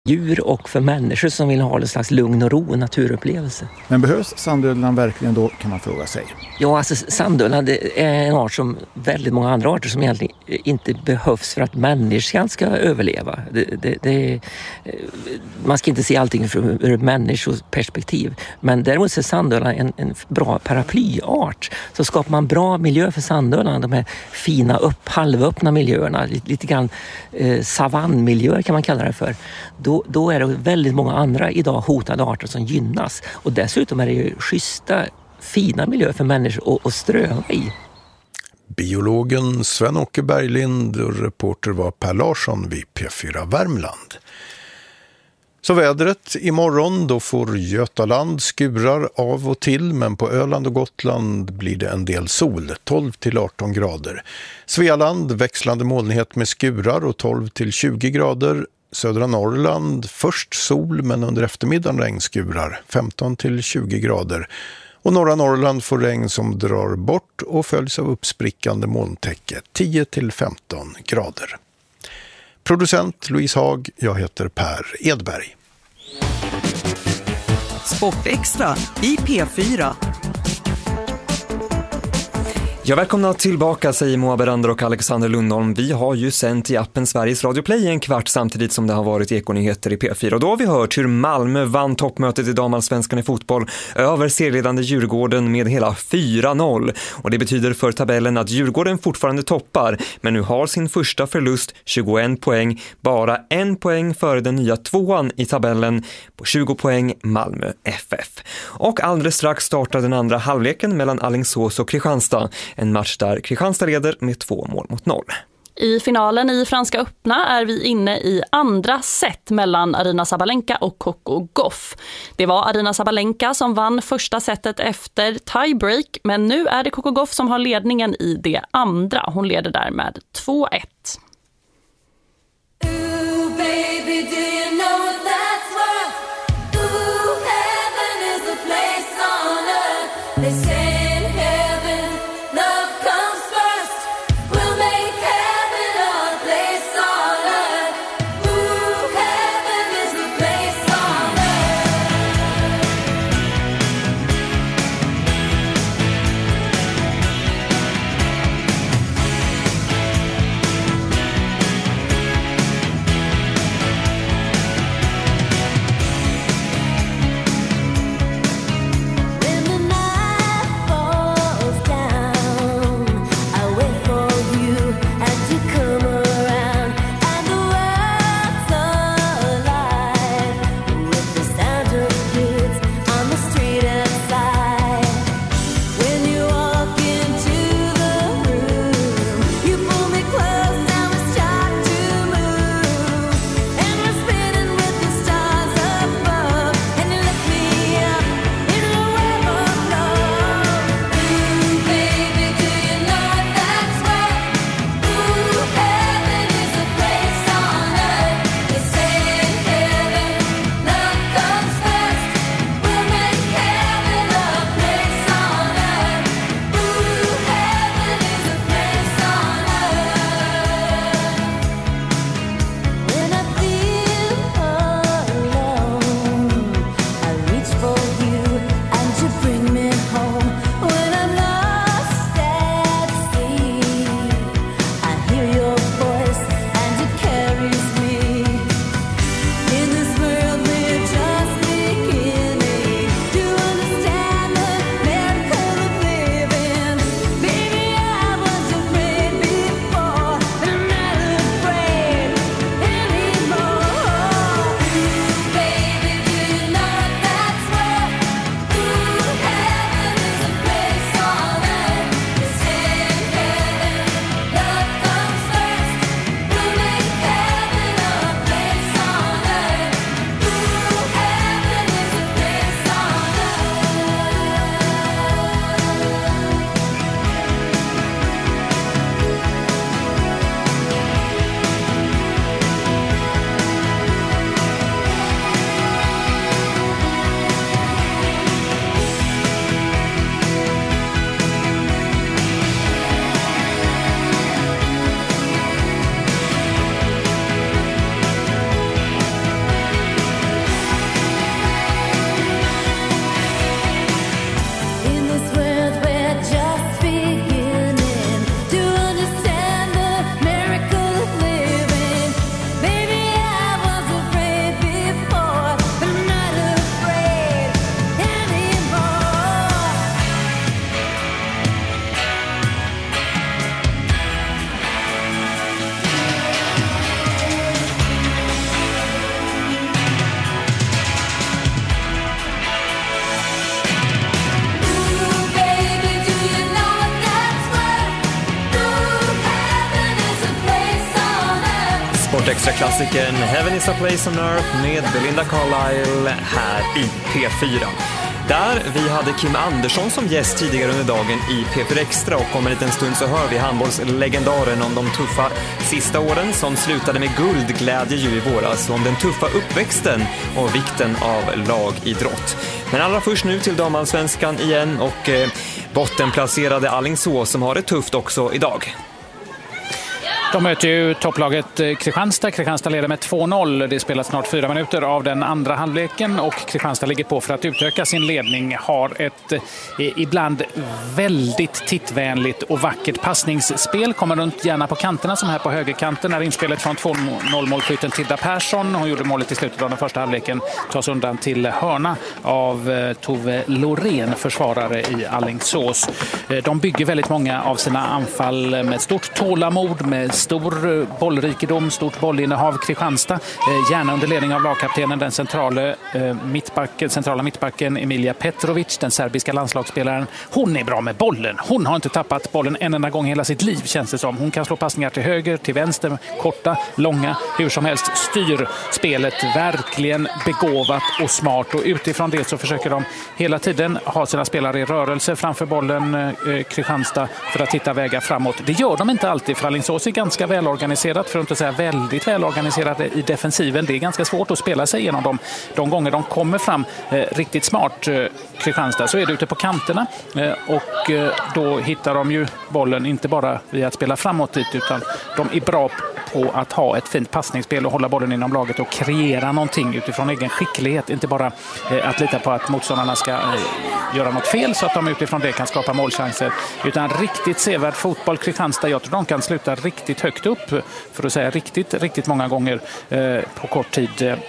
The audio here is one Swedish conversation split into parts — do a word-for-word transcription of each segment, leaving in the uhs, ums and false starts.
djur och för människor som vill ha en slags lugn och ro och naturupplevelse. Men behövs sandödlan verkligen då, kan man fråga sig? Ja, alltså sandödlan är en art som väldigt många andra arter som egentligen inte behövs för att människan ska överleva. Det, det, det, man ska inte se allting ur ett människoperspektiv. Men däremot är sandödlan en, en bra paraplyart. Så skapar man bra miljö för sandödlan, de här fina upp, halvöppna miljöerna, lite, lite grann eh, savannmiljöer kan man kalla det för. Då, då är det väldigt många andra idag hotade arter som gynnas. Och dessutom är det ju schyssta, fina miljöer för människor att, att ströva i. Biologen Sven-Åke Berglind och reporter var Per Larsson vid P fyra Värmland. Så vädret imorgon, då får Götaland skurar av och till, men på Öland och Gotland blir det en del sol, tolv till arton grader. Svealand växlande molnighet med skurar och tolv till tjugo grader. Södra Norrland först sol men under eftermiddagen regnskurar, femton till tjugo grader. Och norra Norrland får regn som drar bort och följs av uppsprickande molntäcke, tio till femton grader. Producent Louise Haag, jag heter Per Edberg. Sportextra i P fyra. Ja, välkomna tillbaka, säger Moa Berander och Alexander Lundholm. Vi har ju sänt i appen Sveriges Radio Play en kvart samtidigt som det har varit ekonyheter i P fyra. Och då har vi hört hur Malmö vann toppmötet i damallsvenskan i fotboll över serieledande Djurgården med hela fyra noll. Och det betyder för tabellen att Djurgården fortfarande toppar, men nu har sin första förlust, tjugoen poäng, bara en poäng före den nya tvåan i tabellen på tjugo poäng, Malmö F F. Och alldeles strax startar den andra halvleken mellan Alingsås och Kristianstad. En match där Kristianstad leder med två mål mot noll. I finalen i Franska öppna är vi inne i andra set mellan Aryna Sabalenka och Coco Gauff. Det var Aryna Sabalenka som vann första setet efter tiebreak, men nu är det Coco Gauff som har ledningen i det andra. Hon leder där med två ett. extra klassikern Heaven is a place on earth med Belinda Carlisle här i P fyra. Där vi hade Kim Andersson som gäst tidigare under dagen i P fyra Extra, och om en liten stund så hör vi handbollslegendaren om de tuffa sista åren som slutade med guldglädje ju i våras, om den tuffa uppväxten och vikten av lagidrott. Men allra först nu till damallsvenskan igen och eh, bottenplacerade Alingsås som har det tufft också idag. De möter ju topplaget Kristianstad. Kristianstad leder med två noll. Det spelas snart fyra minuter av den andra halvleken och Kristianstad ligger på för att utöka sin ledning. Har ett eh, ibland väldigt tittvänligt och vackert passningsspel. Kommer runt gärna på kanterna, som här på högerkanten när inspelet från två noll-målskytten Tilda Persson. Hon gjorde målet i slutet av den första halvleken. Tas undan till hörna av eh, Tove Lorén, försvarare i Alingsås. Eh, de bygger väldigt många av sina anfall med stort tålamod, med stor bollrikedom, stort bollinnehav. Kristianstad, eh, gärna under ledning av lagkaptenen, den centrala, eh, mittbacken, centrala mittbacken Emilia Petrovic, den serbiska landslagsspelaren. Hon är bra med bollen. Hon har inte tappat bollen en enda gång i hela sitt liv, känns det som. Hon kan slå passningar till höger, till vänster, korta, långa, hur som helst. Styr spelet verkligen begåvat och smart, och utifrån det så försöker de hela tiden ha sina spelare i rörelse framför bollen, eh, Kristianstad, för att hitta vägar framåt. Det gör de inte alltid, för Alingsås är ganska välorganiserat, för att inte säga väldigt välorganiserat i defensiven. Det är ganska svårt att spela sig igenom dem. De gånger de kommer fram eh, riktigt smart, eh, Kristianstad, så är det ute på kanterna eh, och eh, då hittar de ju bollen inte bara via att spela framåt dit, utan de är bra på att ha ett fint passningsspel och hålla bollen inom laget och kreera någonting utifrån egen skicklighet. Inte bara eh, att lita på att motståndarna ska eh, göra något fel så att de utifrån det kan skapa målchanser, utan riktigt sevärd fotboll. Kristianstad, jag tror de kan sluta riktigt högt upp, för att säga riktigt, riktigt många gånger eh, på kort tid. Eh,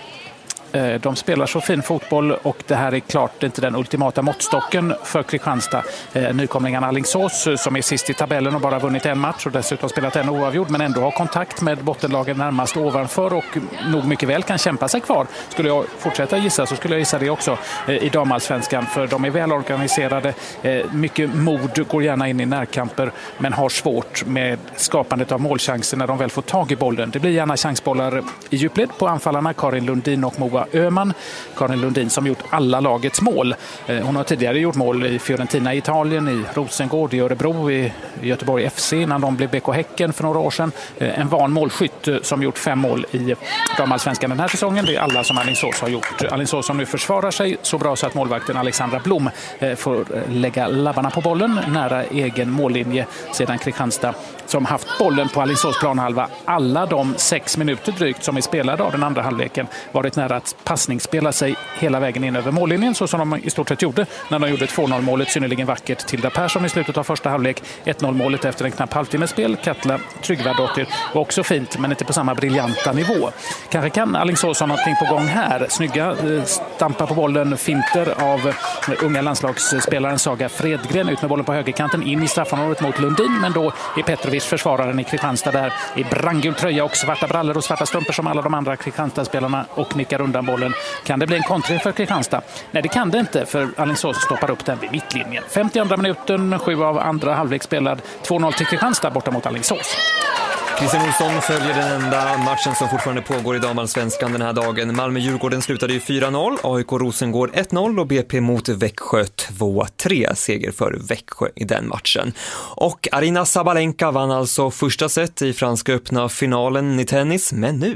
De spelar så fin fotboll, och det här är klart inte den ultimata måttstocken för Kristianstad. Nykomlingarna Alingsås, som är sist i tabellen och bara vunnit en match och dessutom spelat en oavgjord, men ändå har kontakt med bottenlagen närmast ovanför och nog mycket väl kan kämpa sig kvar. Skulle jag fortsätta gissa så skulle jag gissa det också i damallsvenskan, för de är välorganiserade. Mycket mod, går gärna in i närkamper, men har svårt med skapandet av målchanser när de väl får tag i bollen. Det blir gärna chansbollar i djupled på anfallarna Karin Lundin och Moa Öhman. Karin Lundin som gjort alla lagets mål. Hon har tidigare gjort mål i Fiorentina i Italien, i Rosengård, i Örebro, i Göteborg F C innan de blev B K Häcken för några år sedan. En van målskytt som gjort fem mål i damallsvenskan den här säsongen. Det är alla som Alingsås har gjort. Alingsås som nu försvarar sig så bra så att målvakten Alexandra Blom får lägga labbarna på bollen nära egen mållinje, sedan Kristianstad, som haft bollen på Alingsås planhalva alla de sex minuter drygt som är spelade av den andra halvleken, varit nära att passningsspela sig hela vägen in över mållinjen, så som de i stort sett gjorde när de gjorde två noll-målet synnerligen vackert Tilda Persson i slutet av första halvlek. ett noll-målet efter en knapp halvtimme spel. Katla Tryggvardottir var också fint, men inte på samma briljanta nivå. Kanske kan Alingsås ha någonting på gång här. Snygga stampa på bollen, finter av unga landslagsspelaren Saga Fredgren, ut med bollen på högerkanten in i straffområdet mot Lundin, men då är Petrovic, försvararen i Kristianstad, där i brandgul tröja och svarta brallor och svarta strumpor som alla de andra Kristianstad-spelarna, och nickar undan bollen. Kan det bli en kontring för Kristianstad? Nej, det kan det inte, för Alingsås stoppar upp den vid mittlinjen. femtioandra minuten, sju av andra halvlek spelad. två noll till Kristianstad borta mot Alingsås. Christian Olsson följer den enda matchen som fortfarande pågår i damallsvenskan den här dagen. Malmö-Djurgården slutade ju fyra noll, A I K Rosengård ett noll och B P mot Växjö två tre. Seger för Växjö i den matchen. Och Aryna Sabalenka vann alltså första set i Franska öppna finalen i tennis, men nu...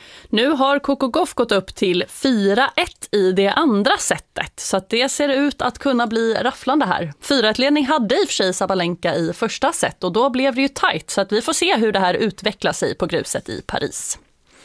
Nu har Coco Gauff gått upp till fyra ett i det andra setet, så att det ser ut att kunna bli rafflande här. fyra ett-ledning hade i och för sig Sabalenka i första set, och då blev det ju tajt, så att vi får se hur det här utvecklar sig på gruset i Paris.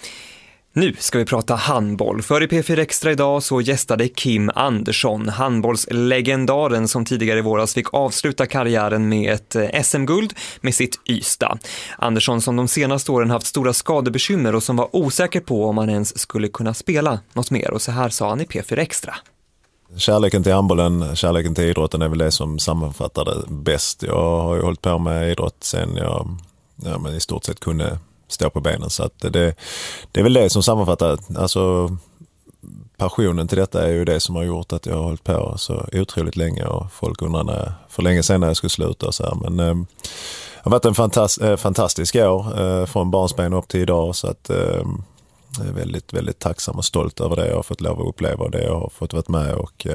Nu ska vi prata handboll. För i P fyra Extra idag så gästade Kim Andersson, handbollslegendaren som tidigare i våras fick avsluta karriären med ett S M-guld med sitt Ystad. Andersson som de senaste åren haft stora skadebekymmer och som var osäker på om han ens skulle kunna spela något mer. Och så här sa han i P fyra Extra. Kärleken till handbollen, kärleken till idrotten är väl det som sammanfattar det bäst. Jag har ju hållit på med idrott sen jag ja, men i stort sett kunde stå på benen, så att det, det är väl det som sammanfattar, alltså passionen till detta är ju det som har gjort att jag har hållit på så otroligt länge, och folk undrar när, för länge sedan när jag skulle sluta och så här, men har varit en fantast, fantastisk år från barnsben upp till idag, så att jag är väldigt, väldigt tacksam och stolt över det jag har fått lov att uppleva och det jag har fått vara med och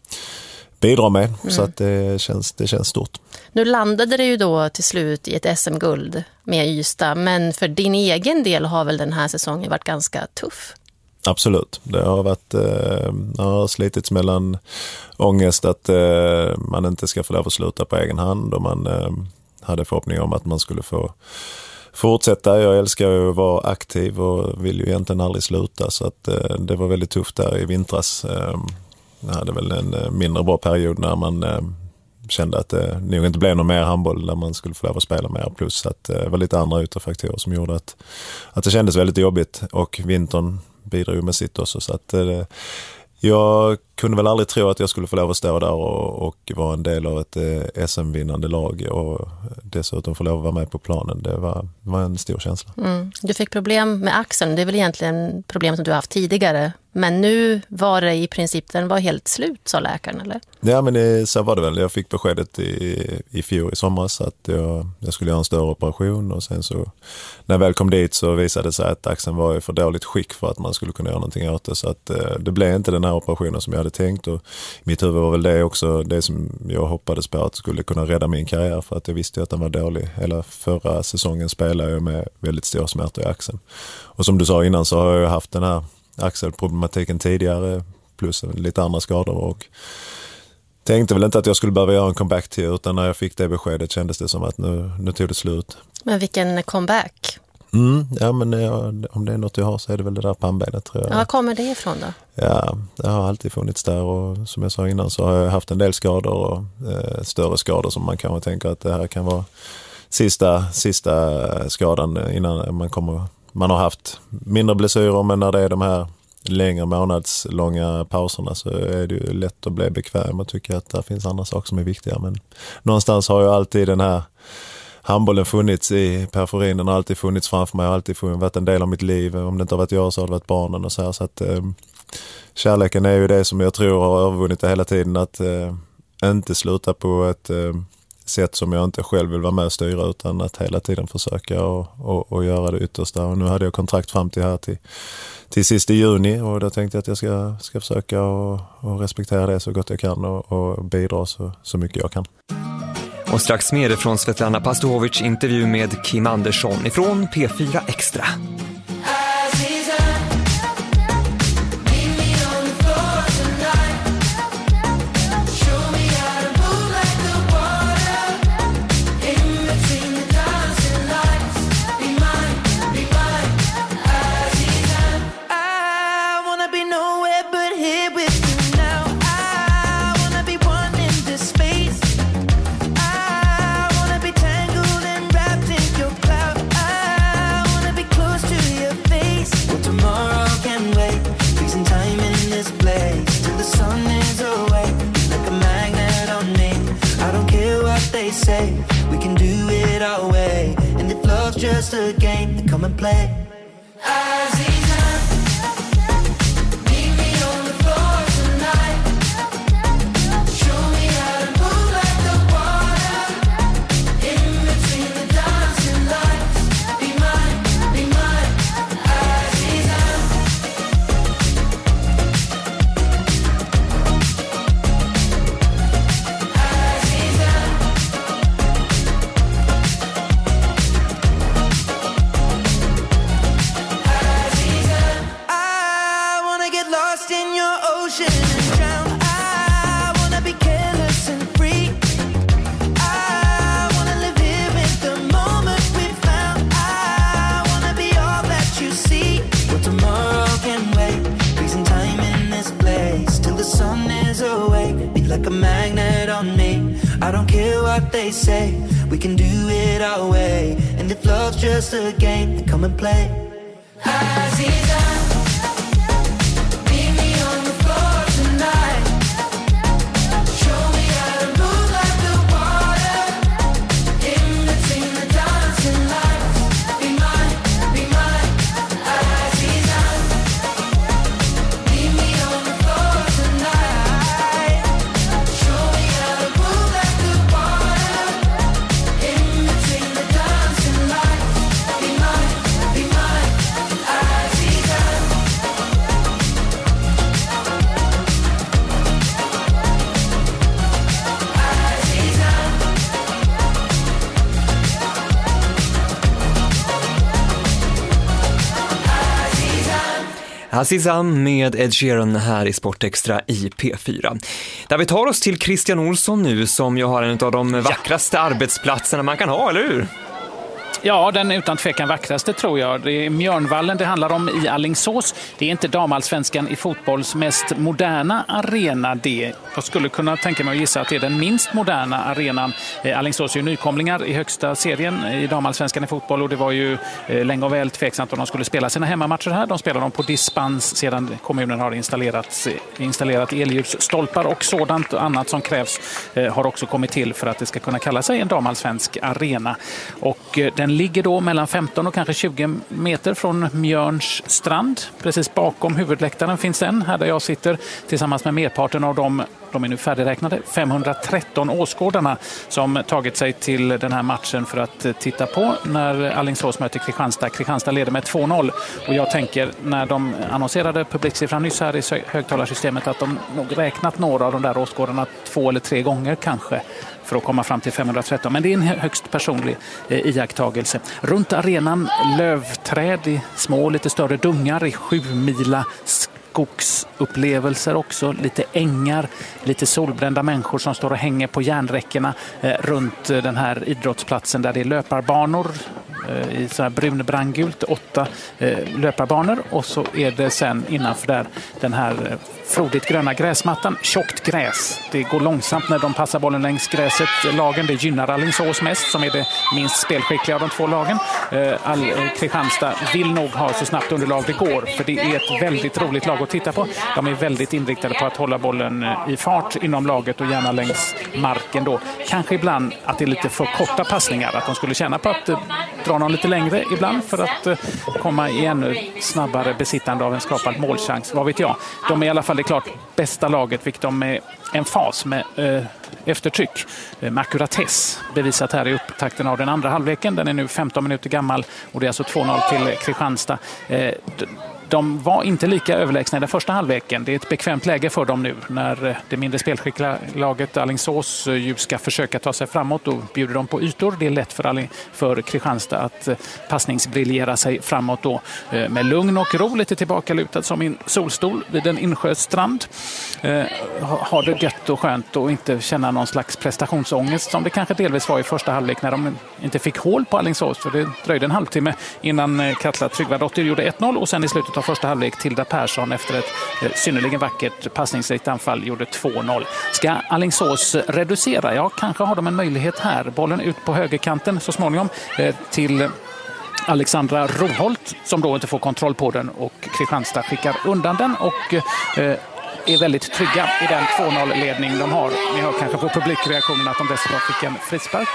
bidra med. Mm. Så att det känns, det känns stort. Nu landade det ju då till slut i ett S M-guld med Ystad, men för din egen del har väl den här säsongen varit ganska tuff? Absolut. Det har varit eh, har slitits mellan ångest att eh, man inte ska få lov att sluta på egen hand, och man eh, hade förhoppning om att man skulle få fortsätta. Jag älskar ju att vara aktiv och vill ju egentligen aldrig sluta, så att eh, det var väldigt tufft där i vintras. Eh, jag hade väl en eh, mindre bra period när man eh, kände att det nog inte blev någon mer handboll där man skulle få lov att spela mer, plus att det var lite andra yttre faktorer som gjorde att, att det kändes väldigt jobbigt, och vintern bidrog med sitt också, så att eh, jag kunde väl aldrig tro att jag skulle få lov att stå där och, och vara en del av ett eh, S M-vinnande lag och dessutom få lov att vara med på planen. Det var, var en stor känsla. Mm. Du fick problem med axeln. Det är väl egentligen problem som du har haft tidigare. Men nu var det i princip, den var helt slut, sa läkaren, eller? Ja, men det, så var det väl. Jag fick beskedet i, i fjol i somras att jag, jag skulle göra en större operation, och sen så när jag väl kom dit så visade det sig att axeln var i för dåligt skick för att man skulle kunna göra någonting åt det. Så att eh, det blev inte den här operationen som jag hade tänkt, och mitt huvud var väl det också det som jag hoppades på att skulle kunna rädda min karriär, för att jag visste att den var dålig. Hela förra säsongen spelade jag med väldigt stor smärta i axeln. Och som du sa innan så har jag haft den här axelproblematiken tidigare plus lite andra skador, och tänkte väl inte att jag skulle behöva göra en comeback till, utan när jag fick det beskedet kändes det som att nu, nu tog det slut. Men vilken comeback? Mm, ja, men jag, om det är något jag har så är det väl det där pannbenet, tror jag. Ja, var kommer det ifrån då? Ja, det har alltid funnits där, och som jag sa innan så har jag haft en del skador och eh, större skador som man kanske tänker att det här kan vara sista, sista skadan innan man kommer. Man har haft mindre blessyrer, men när det är de här längre månadslånga pauserna så är det ju lätt att bli bekväm och tycka att det finns andra saker som är viktiga. Men någonstans har ju alltid den här handbollen funnits i periferin, har alltid funnits framför mig, har alltid funnits, varit en del av mitt liv. Om det inte har varit jag så har det varit barnen och så här. Så att eh, kärleken är ju det som jag tror har övervunnit det hela tiden, att eh, inte sluta på ett eh, sätt som jag inte själv vill vara med och styra, utan att hela tiden försöka och, och, och göra det yttersta. Och nu hade jag kontrakt fram till här till, till sista juni, och då tänkte jag att jag ska, ska försöka och, och respektera det så gott jag kan och, och bidra så, så mycket jag kan. Och strax mer från Svetlana Pastovic intervju med Kim Andersson ifrån P fyra Extra. We can do it our way, and if love's just a game, then come and play. They say we can do it our way, and if love's just a game, then come and play. Aziza, meet me on the floor tonight. Show me how to move like the water in between the dancing lights. Be mine, be mine, Aziza. Meet me on the floor tonight. Show me how to move like the water in between the Azizam med Ed Sheeran här i Sportextra i P fyra. Där vi tar oss till Christian Olsson nu, som ju har en av de vackraste arbetsplatserna man kan ha, eller hur? Ja, den utan tvekan vackraste tror jag. Det är Mjörnvallen det handlar om i Alingsås. Det är inte damallsvenskan i fotbolls mest moderna arena. Det. Jag skulle kunna tänka mig att gissa att det är den minst moderna arenan. Alingsås är ju nykomlingar i högsta serien i damallsvenskan i fotboll, och det var ju länge och väl tveksamt om de skulle spela sina hemmamatcher här. De spelar dem på dispens sedan kommunen har installerat, installerat elljusstolpar och sådant och annat som krävs har också kommit till för att det ska kunna kalla sig en damallsvensk arena. Och den ligger då mellan femton och kanske tjugo meter från Mjörns strand. Precis bakom huvudläktaren finns den, här där jag sitter tillsammans med merparten av dem. De är nu färdigräknade, femhundratretton åskådarna som tagit sig till den här matchen för att titta på när Alingsås möter Kristianstad. Kristianstad leder med två noll, och jag tänker när de annonserade publiksiffran nyss här i högtalarsystemet att de nog räknat några av de där åskådarna två eller tre gånger kanske för att komma fram till femhundratretton. Men det är en högst personlig eh, iakttagelse. Runt arenan lövträd i små, lite större dungar i sju mila skogsupplevelser också. Lite ängar, lite solbrända människor som står och hänger på järnräckena eh, runt eh, den här idrottsplatsen där det är löparbanor eh, i så här brunbrandgult, åtta eh, löparbanor, och så är det sen innanför där den här eh, frodigt gröna gräsmattan, tjockt gräs. Det går långsamt när de passar bollen längs gräset. Lagen, det gynnar Alingsås mest, som är det minst spelskickliga av de två lagen. All, Kristianstad vill nog ha så snabbt underlag det går, för det är ett väldigt roligt lag att titta på. De är väldigt inriktade på att hålla bollen i fart inom laget och gärna längs marken då. Kanske ibland att det är lite för korta passningar, att de skulle känna på att dra någon lite längre ibland för att komma i ännu snabbare besittande av en skapad målchans. Vad vet jag? De är i alla fall det klart bästa laget, vilket de med en fas med eh, eftertryck. Eh, med ackuratess bevisat här i upptakten av den andra halvleken. Den är nu femton minuter gammal, och det är alltså två noll till Kristianstad. Eh, d- De var inte lika överlägsna i den första halvleken. Det är ett bekvämt läge för dem nu när det mindre spelskickliga laget Alingsås ju ska försöka ta sig framåt, och bjuder dem på ytor. Det är lätt för, Alling- för Kristianstad att passningsbriljera sig framåt då med lugn och ro, lite tillbaka lutad som en solstol vid en insjöstrand. Eh, har det gött och skönt och inte känna någon slags prestationsångest som det kanske delvis var i första halvlek när de inte fick hål på Alingsås, för det dröjde en halvtimme innan Katla Tryggvadotter gjorde ett noll, och sen i slutet av första halvlek Tilda Persson efter ett eh, synnerligen vackert passningsrikt anfall gjorde två noll. Ska Alingsås reducera? Ja, kanske har de en möjlighet här. Bollen ut på högerkanten så småningom eh, till Alexandra Roholt, som då inte får kontroll på den, och Kristianstad skickar undan den och eh, är väldigt trygga i den två noll-ledning de har. Ni hör kanske på publikreaktionen att de dessutom fick en frispark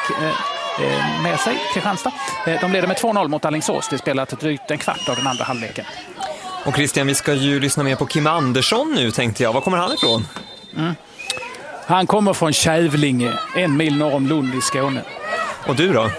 eh, med sig, Kristianstad. De leder med två noll mot Alingsås. Det spelat drygt en kvart av den andra halvleken. Och Christian, vi ska ju lyssna mer på Kim Andersson nu, tänkte jag. Var kommer han ifrån? Mm. Han kommer från Kävlinge, en mil norr om Lund i Skåne. Och du då?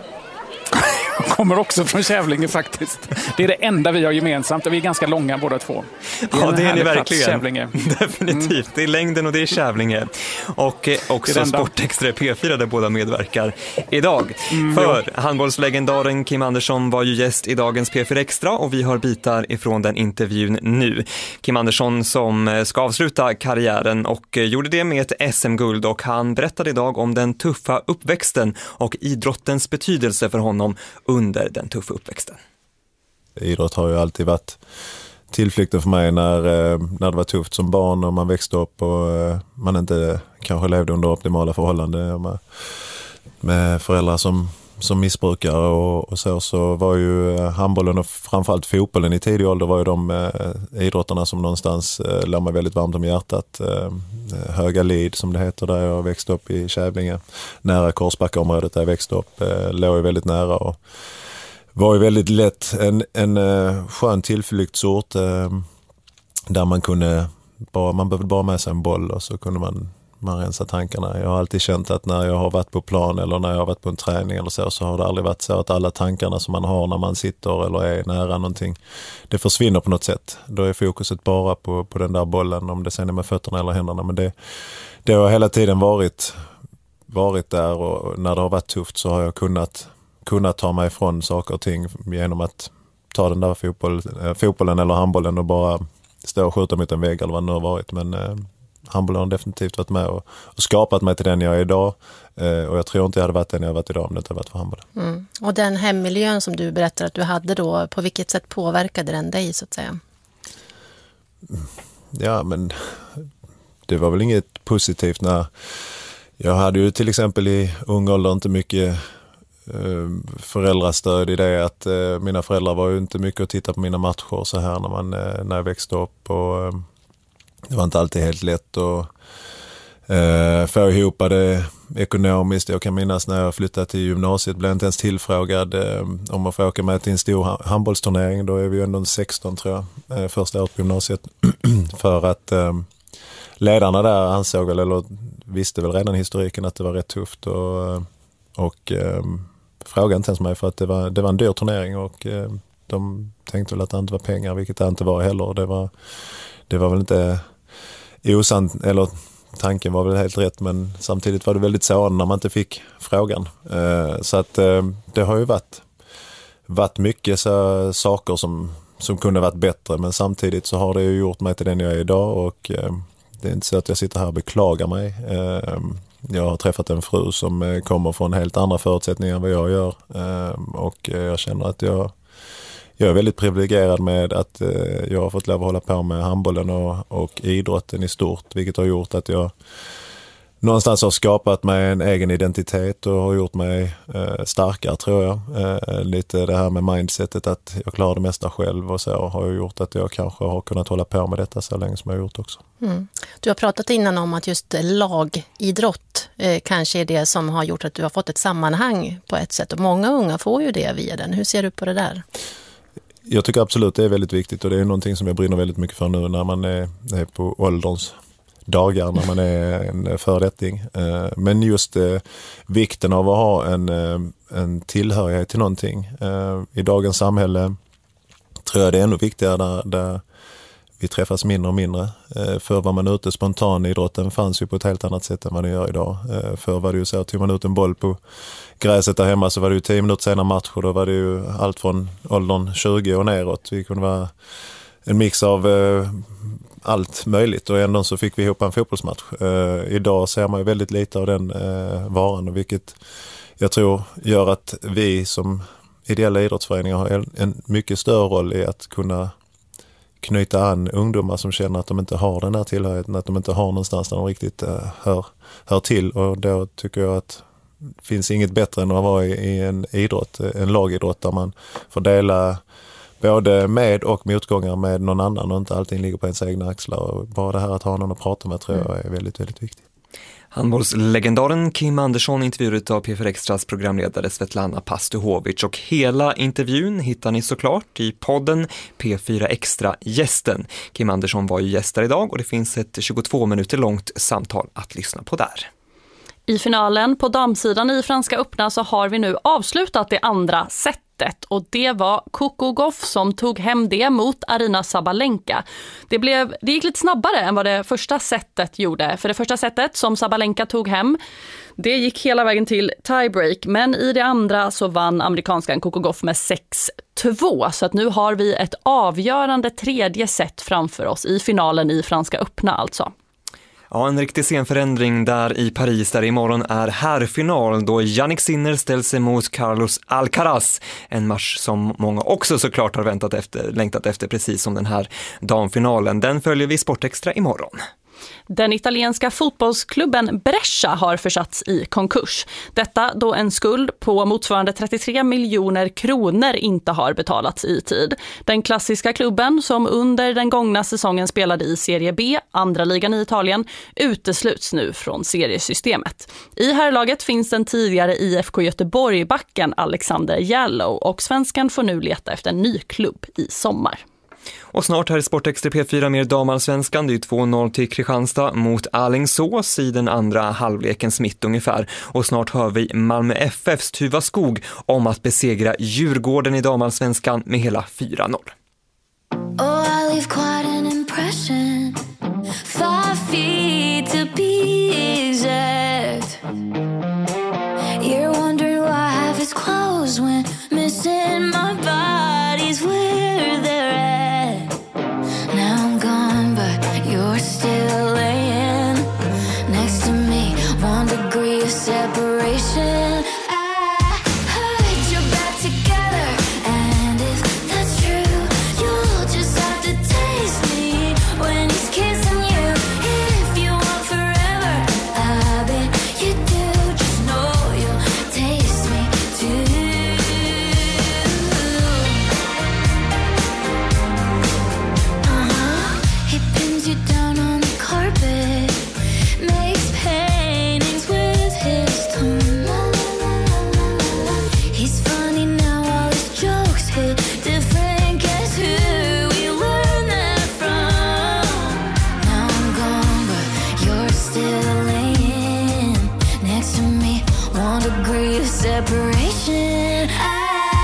Kommer också från Kävlinge faktiskt. Det är det enda vi har gemensamt. Vi är ganska långa båda två. Det ja, det är ni verkligen. Plats, definitivt. Mm. Det är längden och det är Kävlinge. Och eh, också Sportextra P fyra där båda medverkar idag. Mm, För jo. handbollslegendaren Kim Andersson var ju gäst i dagens P fyra Extra, och vi har bitar ifrån den intervjun nu. Kim Andersson som ska avsluta karriären och gjorde det med ett S M-guld, och han berättade idag om den tuffa uppväxten och idrottens betydelse för honom under den tuffa uppväxten. Idrott har ju alltid varit tillflykten för mig när, när det var tufft som barn och man växte upp och man inte kanske levde under optimala förhållanden med, med föräldrar som, som missbrukar och, och så, så var ju handbollen och framförallt fotbollen i tidig ålder var ju de eh, idrotterna som någonstans eh, låg mig väldigt varmt om hjärtat. Eh, Höga Lid som det heter, där jag växte upp i Kävlinge, nära Korsbackaområdet där jag växte upp, eh, låg ju väldigt nära och var ju väldigt lätt en, en uh, skön tillflyktsort uh, där man kunde bara, man behövde bara med sig en boll och så kunde man, man rensa tankarna. Jag har alltid känt att när jag har varit på plan eller när jag har varit på en träning eller så, så har det aldrig varit så att alla tankarna som man har när man sitter eller är nära någonting, det försvinner på något sätt. Då är fokuset bara på, på den där bollen, om det sen är med fötterna eller händerna. Men det, det har hela tiden varit, varit där, och när det har varit tufft så har jag kunnat kunnat ta mig ifrån saker och ting genom att ta den där fotboll, eh, fotbollen eller handbollen och bara stå och skjuta mot en vägg eller vad det nu har varit. Men eh, handbollen har definitivt varit med och, och skapat mig till den jag är idag. Eh, och jag tror inte jag hade varit den jag har varit idag om det inte hade varit för handbollen. Mm. Och den hemmiljön som du berättar att du hade då, på vilket sätt påverkade den dig så att säga? Ja, men det var väl inget positivt när jag hade ju till exempel i ung ålder inte mycket eh, föräldrastöd i det att eh, mina föräldrar var ju inte mycket att titta på mina matcher så här när, man, eh, när jag växte upp och eh, det var inte alltid helt lätt att eh, få ihop det ekonomiskt. Jag kan minnas när jag flyttade till gymnasiet blev jag inte ens tillfrågad eh, om att få åka med till en stor handbollsturnering. Då är vi ju ändå sexton tror jag, eh, första året på gymnasiet för att eh, ledarna där ansåg väl, eller visste väl redan historiken att det var rätt tufft och, och eh, frågade inte ens mig för att det var, det var en dyr turnering och eh, de tänkte väl att det inte var pengar, vilket det inte var heller. Det var, det var väl inte osant, eller tanken var väl helt rätt, men samtidigt var det väldigt sådant när man inte fick frågan. Eh, så att eh, det har ju varit, varit mycket så, saker som, som kunde varit bättre, men samtidigt så har det ju gjort mig till den jag är idag och eh, det är inte så att jag sitter här och beklagar mig. Jag har träffat en fru som kommer från helt andra förutsättningar än vad jag gör. Och jag känner att jag, jag är väldigt privilegierad med att jag har fått lov att hålla på med handbollen och, och idrotten i stort. Vilket har gjort att jag någonstans har skapat mig en egen identitet och har gjort mig eh, starkare tror jag. Eh, lite det här med mindsetet att jag klarar det mesta själv och så har ju gjort att jag kanske har kunnat hålla på med detta så länge som jag har gjort också. Mm. Du har pratat innan om att just lagidrott eh, kanske är det som har gjort att du har fått ett sammanhang på ett sätt och många unga får ju det via den. Hur ser du på det där? Jag tycker absolut det är väldigt viktigt och det är någonting som jag brinner väldigt mycket för nu när man är, är på ålderns dagar när man är en föredetting. Men just vikten av att ha en, en tillhörighet till någonting. I dagens samhälle tror jag det är ännu viktigare där, där vi träffas mindre och mindre. För var man ute spontan i idrotten fanns ju på ett helt annat sätt än vad det gör idag. För var det ju så att tog man ut en boll på gräset där hemma så var det ju tio minuter senare match och då var det ju allt från åldern tjugo och neråt. Vi kunde vara en mix av eh, allt möjligt och ändå så fick vi ihop en fotbollsmatch. Eh, idag ser man ju väldigt lite av den eh, varan och vilket jag tror gör att vi som ideella idrottsföreningar har en, en mycket större roll i att kunna knyta an ungdomar som känner att de inte har den här tillhörigheten, att de inte har någonstans där de riktigt eh, hör, hör till och då tycker jag att det finns inget bättre än att vara i, i en idrott, en lagidrott där man får dela både med och motgångar med någon annan och inte allting ligger på ens egna axlar. Och bara det här att ha någon att prata med tror jag är väldigt, väldigt viktigt. Handbollslegendaren Kim Andersson intervjuet av P fyra Extras programledare Svetlana Pastuhovic och hela intervjun hittar ni såklart i podden P fyra Extra gästen. Kim Andersson var ju gäst där idag och det finns ett tjugotvå minuter långt samtal att lyssna på där. I finalen på damsidan i Franska öppna så har vi nu avslutat det andra sättet och det var Coco Gauff som tog hem det mot Aryna Sabalenka. Det, blev, det gick lite snabbare än vad det första sättet gjorde. För det första sättet som Sabalenka tog hem, det gick hela vägen till tiebreak. Men i det andra så vann amerikanskan Coco Gauff med sex två. Så att nu har vi ett avgörande tredje set framför oss i finalen i Franska öppna alltså. Ja, en riktig scenförändring där i Paris där imorgon är herrfinal då Jannik Sinner ställs emot Carlos Alcaraz. En match som många också såklart har väntat efter, längtat efter precis som den här damfinalen. Den följer vi Sportextra imorgon. Den italienska fotbollsklubben Brescia har försatts i konkurs. Detta då en skuld på motsvarande trettiotre miljoner kronor inte har betalats i tid. Den klassiska klubben som under den gångna säsongen spelade i Serie B, andra ligan i Italien, utesluts nu från seriesystemet. I herrlaget finns den tidigare I F K Göteborg-backen Alexander Jallow och svenskan får nu leta efter en ny klubb i sommar. Och snart här i Sportextra P fyra med damallsvenskan. Det är två noll till Kristianstad mot Alingsås i den andra halvlekens mitt ungefär. Och snart hör vi Malmö F F:s Tuva Skog om att besegra Djurgården i damallsvenskan med hela fyra noll. Oh, I leave quite an impression. Five feet to be exact. You're wondering why I have his clothes when missing my body's weight. you down on the carpet, makes paintings with his tongue. He's funny now, all his jokes hit different. Guess who we learned that from? Now I'm gone, but you're still laying next to me, one degree of separation. I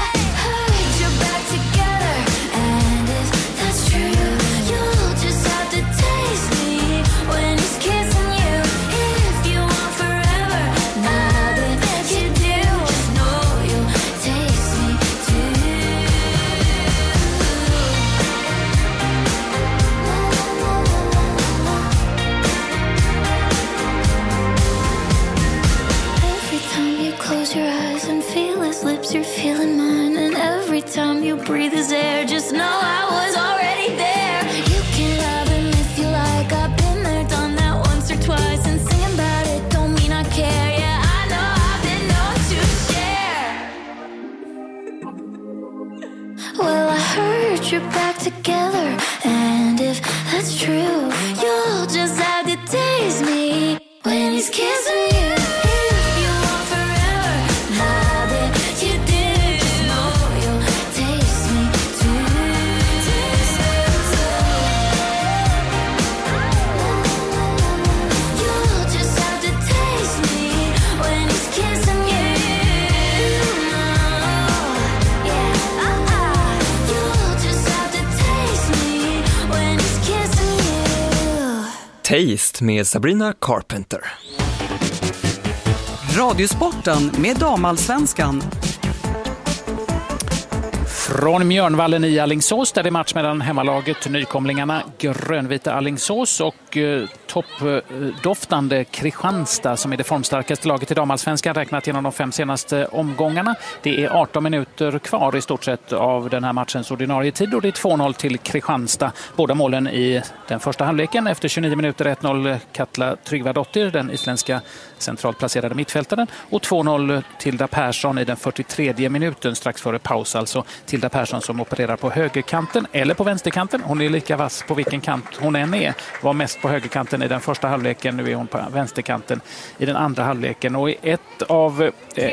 you're feeling mine, and every time you breathe his air, just know I was already there. You can love him if you like, I've been there, done that once or twice, and singing about it don't mean I care. Yeah, I know I've been known to share. Well, I heard you're back together, and if that's true, you'll just have to taste me when he's kissing you. Taste med Sabrina Carpenter. Radiosporten med Damallsvenskan. Från Mjörnvallen i Alingsås där det är match mellan hemmalaget nykomlingarna Grönvita Alingsås och eh, toppdoftande Kristianstad som är det formstarkaste laget i damallsvenskan räknat genom de fem senaste omgångarna. Det är arton minuter kvar i stort sett av den här matchens ordinarie tid och det är två noll till Kristianstad. Båda målen i den första halvleken efter tjugonio minuter, ett noll Katla Tryggvadottir, den isländska centralt placerade mittfältaren, och två noll Tilda Persson i den fyrtiotredje minuten strax före paus. Alltså Tilda Persson som opererar på högerkanten eller på vänsterkanten. Hon är lika vass på vilken kant hon än är. Var mest på högerkanten i den första halvleken, nu är hon på vänsterkanten i den andra halvleken. Och i ett av eh,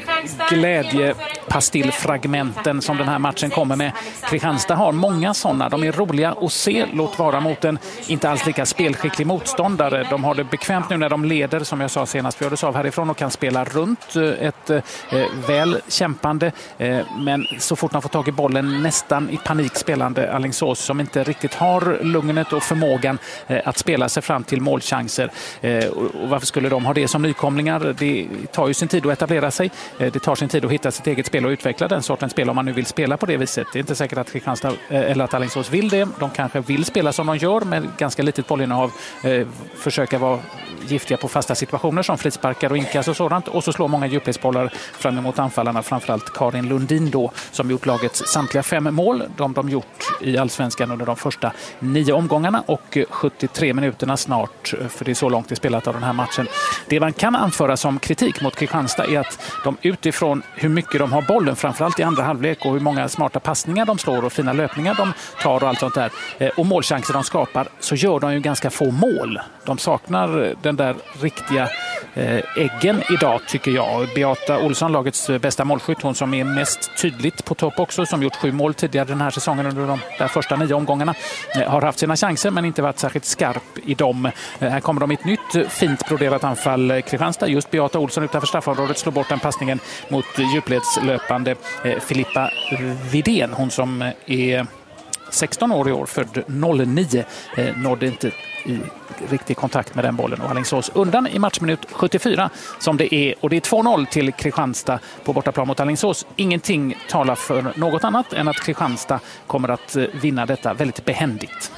glädjepastillfragmenten som den här matchen kommer med, Kristianstad har många sådana. De är roliga att se, låt vara mot en inte alls lika spelskicklig motståndare. De har det bekvämt nu när de leder, som jag sa senast, vi hördes av härifrån och kan spela runt ett eh, väl kämpande. Eh, men så fort man får tag i bollen nästan i panik spelande Alingsås som inte riktigt har lugnet och förmågan eh, att spela sig fram till målchanser. Eh, och varför skulle de ha det som nykomlingar? Det tar ju sin tid att etablera sig. Eh, det tar sin tid att hitta sitt eget spel och utveckla den sortens spel om man nu vill spela på det viset. Det är inte säkert att Kristianstad eh, eller att Alingsås vill det. De kanske vill spela som de gör med ganska litet bollinnehav. Eh, försöka vara giftiga på fasta situationer som frisparkar och inkas och sådant. Och så slår många djupledsbollar fram emot anfallarna, framförallt Karin Lundin då, som gjort lagets samtliga fem mål. De de gjort i Allsvenskan under de första nio omgångarna och sjuttiotre minuterna snart, för det är så långt det spelat av den här matchen. Det man kan anföra som kritik mot Kristianstad är att de utifrån hur mycket de har bollen, framförallt i andra halvlek, och hur många smarta passningar de slår och fina löpningar de tar och allt sånt där, och målchanser de skapar, så gör de ju ganska få mål. De saknar den där riktiga eh, äggen idag, tycker jag. Beata Olsson, lagets bästa målskytt, hon som är mest tydligt på topp också, som gjort sju mål tidigare den här säsongen under de där första nio omgångarna, eh, har haft sina chanser men inte varit särskilt skarp i dem. Eh, här kommer de i ett nytt fint broderat anfall, Kristianstad. Just Beata Olsson utanför straffområdet slår bort den passningen mot djupledslöpande eh, Filippa Widén, hon som är sexton år i år, född noll nio, eh, nådde inte i riktig kontakt med den bollen och Alingsås undan i matchminut sjuttiofyra som det är, och det är två noll till Kristianstad på bortaplan mot Alingsås. Ingenting talar för något annat än att Kristianstad kommer att vinna detta väldigt behändigt.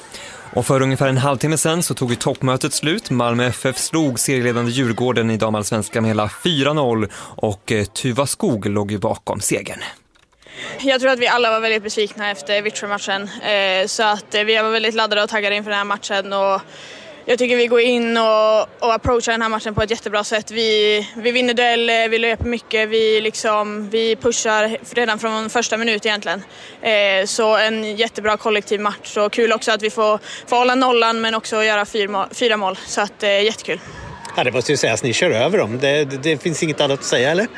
Och för ungefär en halvtimme sedan så tog ju toppmötet slut. Malmö F F slog serieledande Djurgården i damallsvenskan med hela fyra noll och Tuva Skog låg ju bakom segern. Jag tror att vi alla var väldigt besvikna efter Vittsjö-matchen, så att vi var väldigt laddade och taggade inför den här matchen, och Jag tycker vi går in och, och approachar den här matchen på ett jättebra sätt. Vi, vi vinner dueller, vi löper mycket, vi, liksom, vi pushar redan från första minut egentligen. Eh, så en jättebra kollektiv match och kul också att vi får, får hålla nollan men också göra fyra mål. Fyra mål så att, eh, jättekul. Ja, det måste ju säga att ni kör över dem. Det, det, det finns inget annat att säga, eller?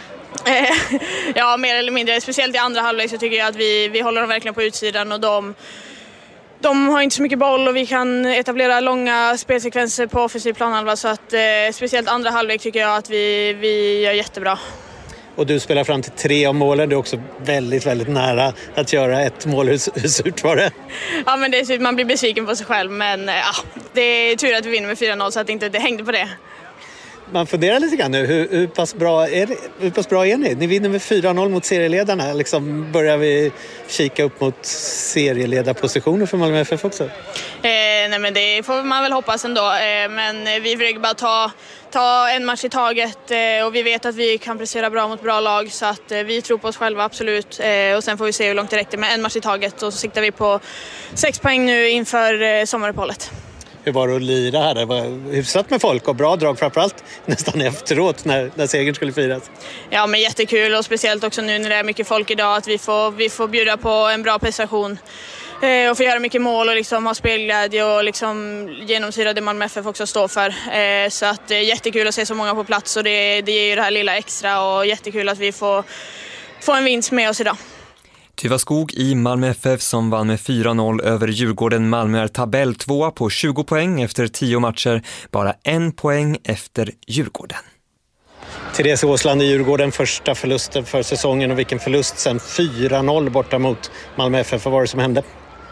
Ja, mer eller mindre. Speciellt i andra halvlek så tycker jag att vi, vi håller dem verkligen på utsidan och de... De har inte så mycket boll och vi kan etablera långa spelsekvenser på offensiv planhalva så att eh, speciellt andra halvlek tycker jag att vi, vi gör jättebra. Och du spelar fram till tre av målen. Du är också väldigt, väldigt nära att göra ett mål. Hur, hur surt var det? Ja, men det är, man blir besviken på sig själv men ja, det är tur att vi vinner med fyra noll så att inte det hängde på det. Man funderar lite grann nu, hur, hur, pass bra är det, hur pass bra är ni? Ni vinner med fyra noll mot serieledarna. Liksom börjar vi kika upp mot serieledarpositioner för Malmö F F också? Eh, nej men det får man väl hoppas ändå. Eh, men vi försöker bara ta, ta en match i taget eh, och vi vet att vi kan prestera bra mot bra lag så att eh, vi tror på oss själva absolut. Eh, och sen får vi se hur långt det räcker med en match i taget och så siktar vi på sex poäng nu inför eh, sommaruppehållet. Hur var det att lira här? Det var hyfsat med folk och bra drag framförallt nästan efteråt när, när segern skulle firas. Ja, men jättekul och speciellt också nu när det är mycket folk idag att vi får, vi får bjuda på en bra prestation eh, och få göra mycket mål och liksom ha spelglädje och liksom genomsyra det Malmö F F också står för. Eh, så att det är jättekul att se så många på plats och det, det ger ju det här lilla extra och jättekul att vi får, får en vinst med oss idag. Tuva Skog i Malmö F F som vann med fyra noll över Djurgården. Malmö är tabelltvåa på tjugo poäng efter tio matcher, bara en poäng efter Djurgården. Therese Åsland i Djurgården, första förlusten för säsongen och vilken förlust sen, fyra noll borta mot Malmö F F. Vad var det som hände?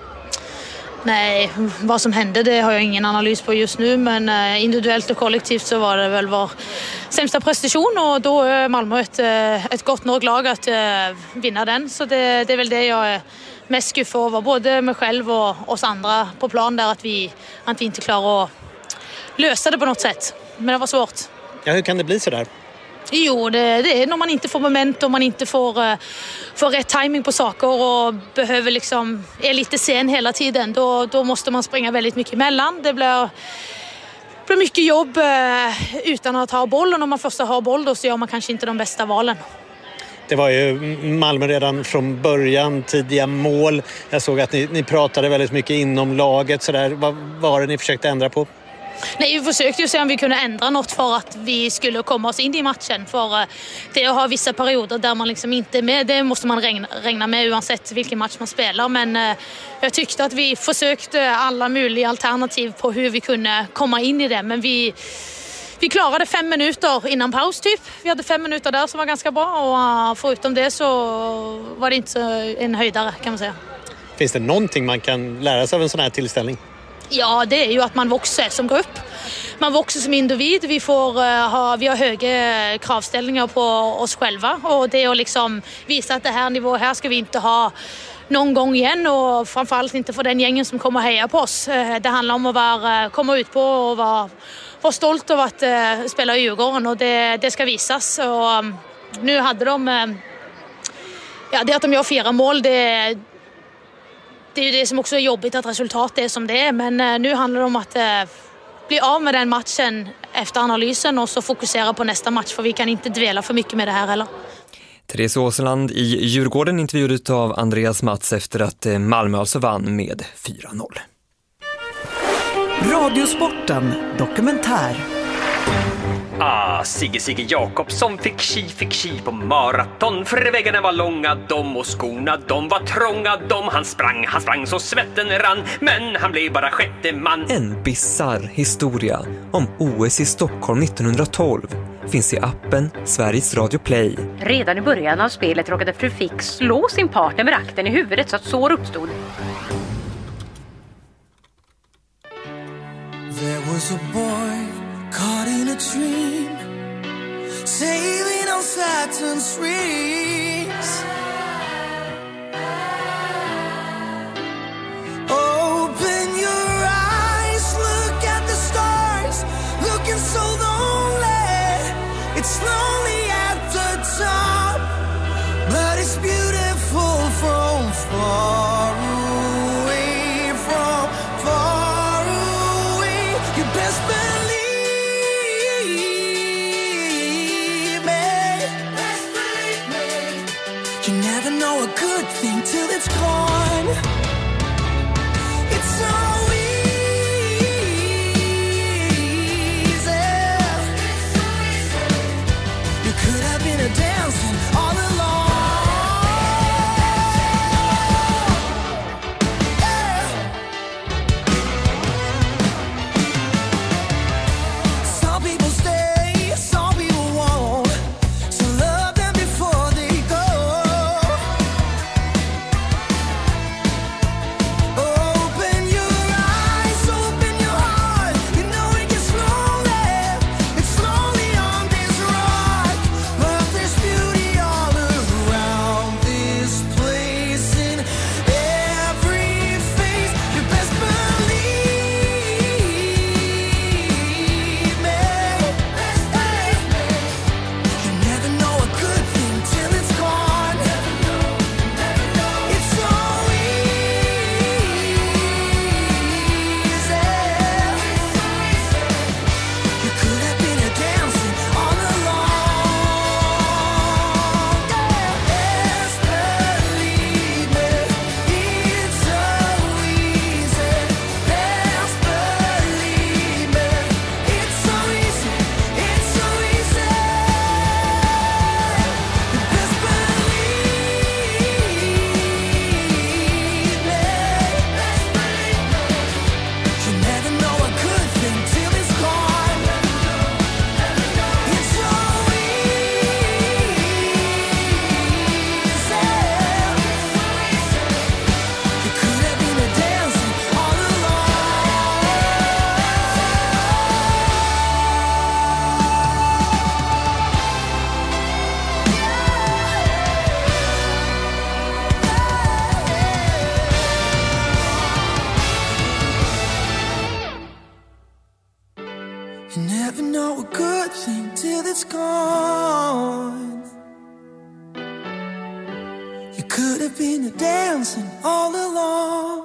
Nej, vad som hände det har jag ingen analys på just nu men individuellt och kollektivt så var det väl vår sämsta prestation och då är Malmö ett, ett gott nog lag att vinna den så det, det är väl det jag är mest skuffad över, både mig själv och oss andra på plan där att vi, att vi inte klarar att lösa det på något sätt, men det var svårt. Ja, hur kan det bli så där? Jo, det, det är när man inte får moment och man inte får, uh, får rätt timing på saker och behöver liksom, är lite sen hela tiden. Då, då måste man springa väldigt mycket emellan. Det blir, blir mycket jobb uh, utan att ha boll och när man först har boll då så gör man kanske inte de bästa valen. Det var ju Malmö redan från början, tidiga mål. Jag såg att ni, ni pratade väldigt mycket inom laget. Så där. Vad var det ni försökte ändra på? Nej, vi försökte ju se om vi kunde ändra något för att vi skulle komma oss in i matchen. För det har vissa perioder där man liksom inte är med. Det måste man regna, regna med oavsett vilken match man spelar. Men jag tyckte att vi försökte alla möjliga alternativ på hur vi kunde komma in i det. Men vi, vi klarade fem minuter innan paus typ. Vi hade fem minuter där som var ganska bra. Och förutom det så var det inte en höjdare kan man säga. Finns det någonting man kan lära sig av en sån här tillställning? Ja, det är ju att man växer som grupp. Man växer som individ. Vi, får, uh, ha, vi har höga kravställningar på oss själva. Och det är att liksom visa att det här nivån här ska vi inte ha någon gång igen. Och framförallt inte för den gängen som kommer heja på oss. Uh, det handlar om att vara, komma ut på och vara, vara stolt över att uh, spela i Djurgården. Och det, det ska visas. Och, um, nu hade de... Uh, ja, det att de gör fyra mål, det Det är ju det som också är jobbigt att resultatet är som det är. Men nu handlar det om att eh, bli av med den matchen efter analysen och så fokusera på nästa match. För vi kan inte dvela för mycket med det här heller. Therese Åsland i Djurgården intervjuad av Andreas Mats efter att Malmö alltså vann med fyra noll. Radiosporten dokumentär. Ah, Sigge Sigge Jakobsson fick chi, fick chi på maraton. För väggarna var långa, dom och skorna, de var trånga, dom. Han sprang, han sprang så svetten rann, men han blev bara sjätte man. En bizarr historia om O S i Stockholm nittonhundratolv finns i appen Sveriges Radio Play. Redan i början av spelet råkade fru Fick slå sin partner med rakten i huvudet så att sår uppstod. There was a boy caught in a dream, sailing on Saturn's rings. Open your eyes, look at the stars, looking so lonely. It's lonely at the top, but it's beautiful from far away, from far away. Your best thing till it's gone. It's so easy. You could have been a dancing all along. You never know a good thing till it's gone. You could have been a dancing all along.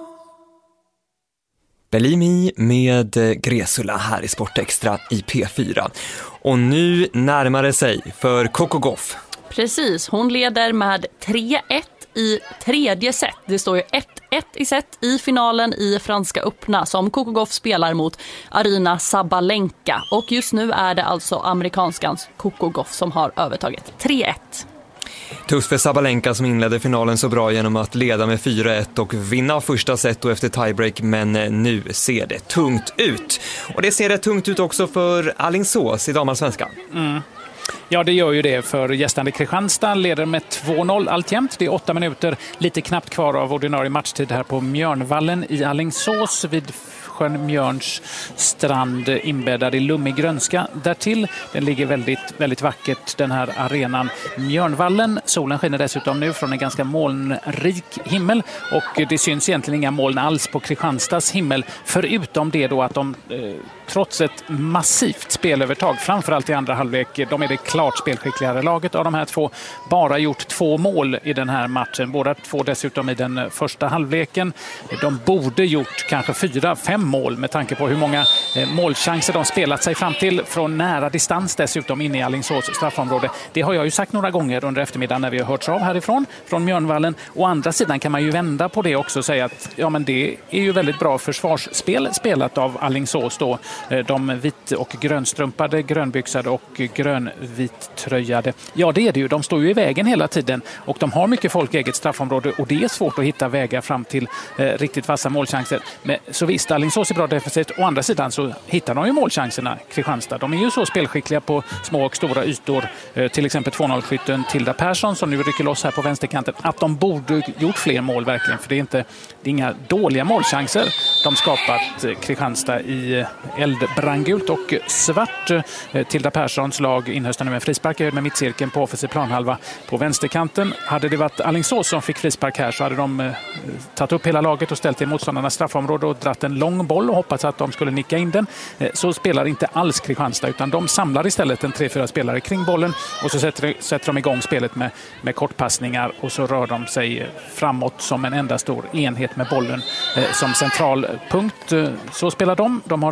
Bellimi med Gresula här i Sportextra i P fyra. Och nu närmar det sig för Coco Gauff. Precis, hon leder med tre ett i tredje set. Det står ju ett ett i set i finalen i Franska öppna som Coco Gauff spelar mot Aryna Sabalenka. Och just nu är det alltså amerikanskans Coco Gauff som har övertaget tre ett. Tufft för Sabalenka som inledde finalen så bra genom att leda med fyra ett och vinna första set och efter tiebreak, men nu ser det tungt ut. Och det ser det tungt ut också för Alingsås i damallsvenskan. Mm. Ja, det gör ju det, för gästande Kristianstad leder med två noll alltjämt. Det är åtta minuter, lite knappt kvar av ordinarie matchtid här på Mjörnvallen i Alingsås vid sjön Mjörns strand, inbäddad i lummig grönska. Därtill, den ligger väldigt, väldigt vackert, den här arenan Mjörnvallen. Solen skiner dessutom nu från en ganska molnrik himmel och det syns egentligen inga moln alls på Kristianstads himmel, förutom det då att de eh, trots ett massivt spelövertag, framförallt i andra halvlek, de är det klart spelskickligare laget av de här två, bara gjort två mål i den här matchen. Båda två dessutom i den första halvleken. De borde gjort kanske fyra, fem mål med tanke på hur många eh, målchanser de spelat sig fram till från nära distans dessutom inne i Alingsås straffområde. Det har jag ju sagt några gånger under eftermiddagen när vi har hörts av härifrån, från Mjörnvallen. Å andra sidan kan man ju vända på det också och säga att ja, men det är ju väldigt bra försvarsspel spelat av Alingsås då. De vit- och grönstrumpade, grönbyxade och grönvittröjade. Ja, det är det ju. De står ju i vägen hela tiden och de har mycket folk i eget straffområde och det är svårt att hitta vägar fram till eh, riktigt vassa målchanser. Men så visst, Alingsås är bra defensivt. Å andra sidan så hittar de ju målchanserna, Kristianstad. De är ju så spelskickliga på små och stora ytor. Eh, till exempel två noll-skytten Tilda Persson som nu rycker loss här på vänsterkanten. Att de borde gjort fler mål verkligen, för det är inte det är inga dåliga målchanser de skapat, eh, Kristianstad i eldbrandgult och svart. Eh, Tilda Perssons lag inhöstar nu en frispark med mittcirkeln på offensiv planhalva på vänsterkanten. Hade det varit Alingsås som fick frispark här så hade de eh, tagit upp hela laget och ställt i motståndarnas straffområde och dratt en lång boll och hoppats att de skulle nicka in den. Eh, så spelar inte alls Kristianstad, utan de samlar istället en tre fyra spelare kring bollen och så sätter, sätter de igång spelet med, med kortpassningar och så rör de sig framåt som en enda stor enhet med bollen eh, som centralpunkt. Eh, så spelar de. De har helt olika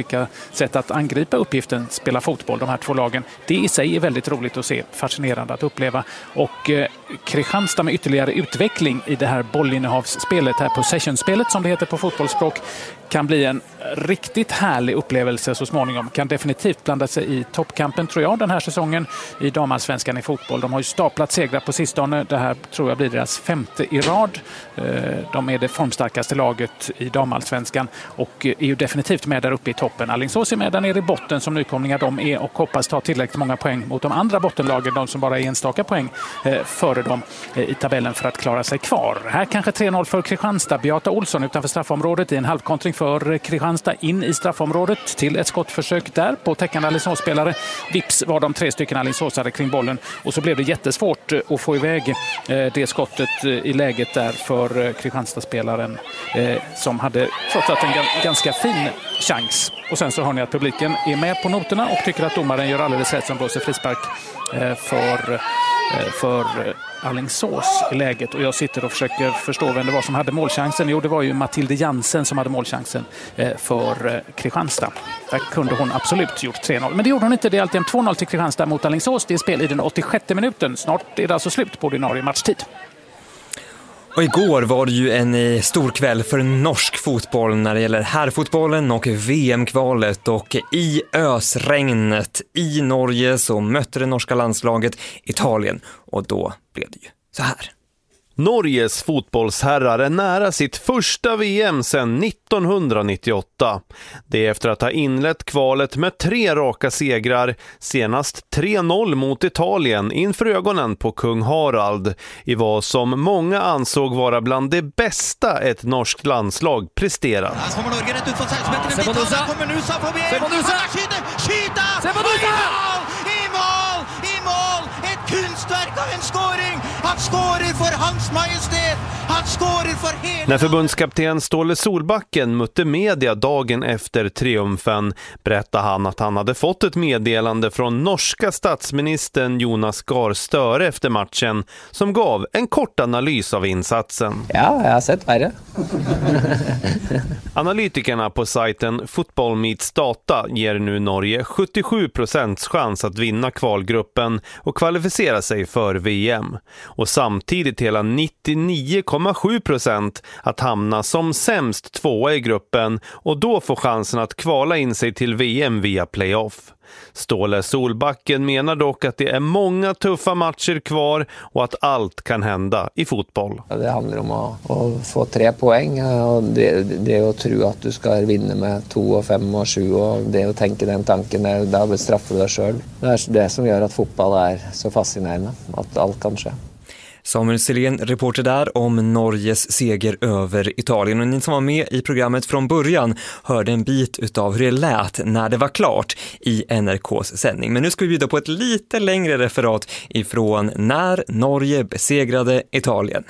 olika sätt att angripa uppgiften, spela fotboll, de här två lagen. Det i sig är väldigt roligt att se, fascinerande att uppleva. Och eh, Kristianstad med ytterligare utveckling i det här bollinnehavsspelet, här possession-spelet som det heter på fotbollsspråk, kan bli en riktigt härlig upplevelse så småningom. Kan definitivt blanda sig i toppkampen, tror jag, den här säsongen i damallsvenskan i fotboll. De har ju staplat segrar på sistone. Det här tror jag blir deras femte i rad. De är det formstarkaste laget i damallsvenskan och är ju definitivt med där uppe i toppen. Alingsås är med där nere i botten som nykomlingar de är och hoppas ta tillräckligt många poäng mot de andra bottenlagen, de som bara är enstaka poäng före dem i tabellen för att klara sig kvar. Här kanske tre noll för Kristianstad. Beata Olsson utanför straffområdet i en halvkontring för Kristianstad in i straffområdet till ett skottförsök där på täckande Alingsåsspelare. Vips var de tre stycken Alingsåsare kring bollen och så blev det jättesvårt att få iväg det skottet i läget där för Kristianstad-spelaren som hade trots allt en ganska fin chans. Och sen så har ni att publiken är med på noterna och tycker att domaren gör alldeles rätt som blåser frispark för, för Alingsås i läget. Och jag sitter och försöker förstå vem det var som hade målchansen. Jo, det var ju Matilde Jansen som hade målchansen för Kristianstad. Där kunde hon absolut gjort tre noll. Men det gjorde hon inte. Det är alltid en två noll till Kristianstad mot Alingsås. Det är spel i den åttiosjätte minuten. Snart är det alltså slut på ordinarie matchtid. Och igår var det ju en stor kväll för norsk fotboll när det gäller herrfotbollen och V M-kvalet. Och i ösregnet i Norge så mötte det norska landslaget Italien. Och då blev det ju så här. Norges fotbollsherrar är nära sitt första V M sedan nittonhundranittioåtta. Det är efter att ha inlett kvalet med tre raka segrar, senast tre noll mot Italien inför ögonen på kung Harald, i vad som många ansåg vara bland det bästa ett norskt landslag presterat. Här kommer Norge rätt ut för sexmetern. Sebadosa. Här kommer Nusa förbi. Sebadosa. Han skjuter, skjuter! Sebadosa. I mål! I mål! Ett kunstverk av en scoring! Han scorer för hans majestät! Han scorer för hela... När förbundskapten Ståle Solbacken mötte media dagen efter triumfen berättade han att han hade fått ett meddelande från norska statsministern Jonas Gahr Støre efter matchen som gav en kort analys av insatsen. Ja, jag har sett värre. Analytikerna på sajten Football Meets Data ger nu Norge sjuttiosju procent chans att vinna kvalgruppen och kvalificera sig för V M. Och samtidigt hela nittionio komma sju procent att hamna som sämst tvåa i gruppen och då få chansen att kvala in sig till V M via playoff. Ståle Solbacken menar dock att det är många tuffa matcher kvar och att allt kan hända i fotboll. Det handlar om att, att få tre poäng och det, det att tro att du ska vinna med två och fem och sju och det att tänka den tanken där, där bestraffar du dig själv. Det är det som gör att fotboll är så fascinerande, att allt kan ske. Samuel Selén, reporter där om Norges seger över Italien. Och ni som var med i programmet från början hörde en bit utav hur det lät när det var klart i N R K:s sändning. Men nu ska vi bjuda på ett lite längre referat ifrån när Norge besegrade Italien.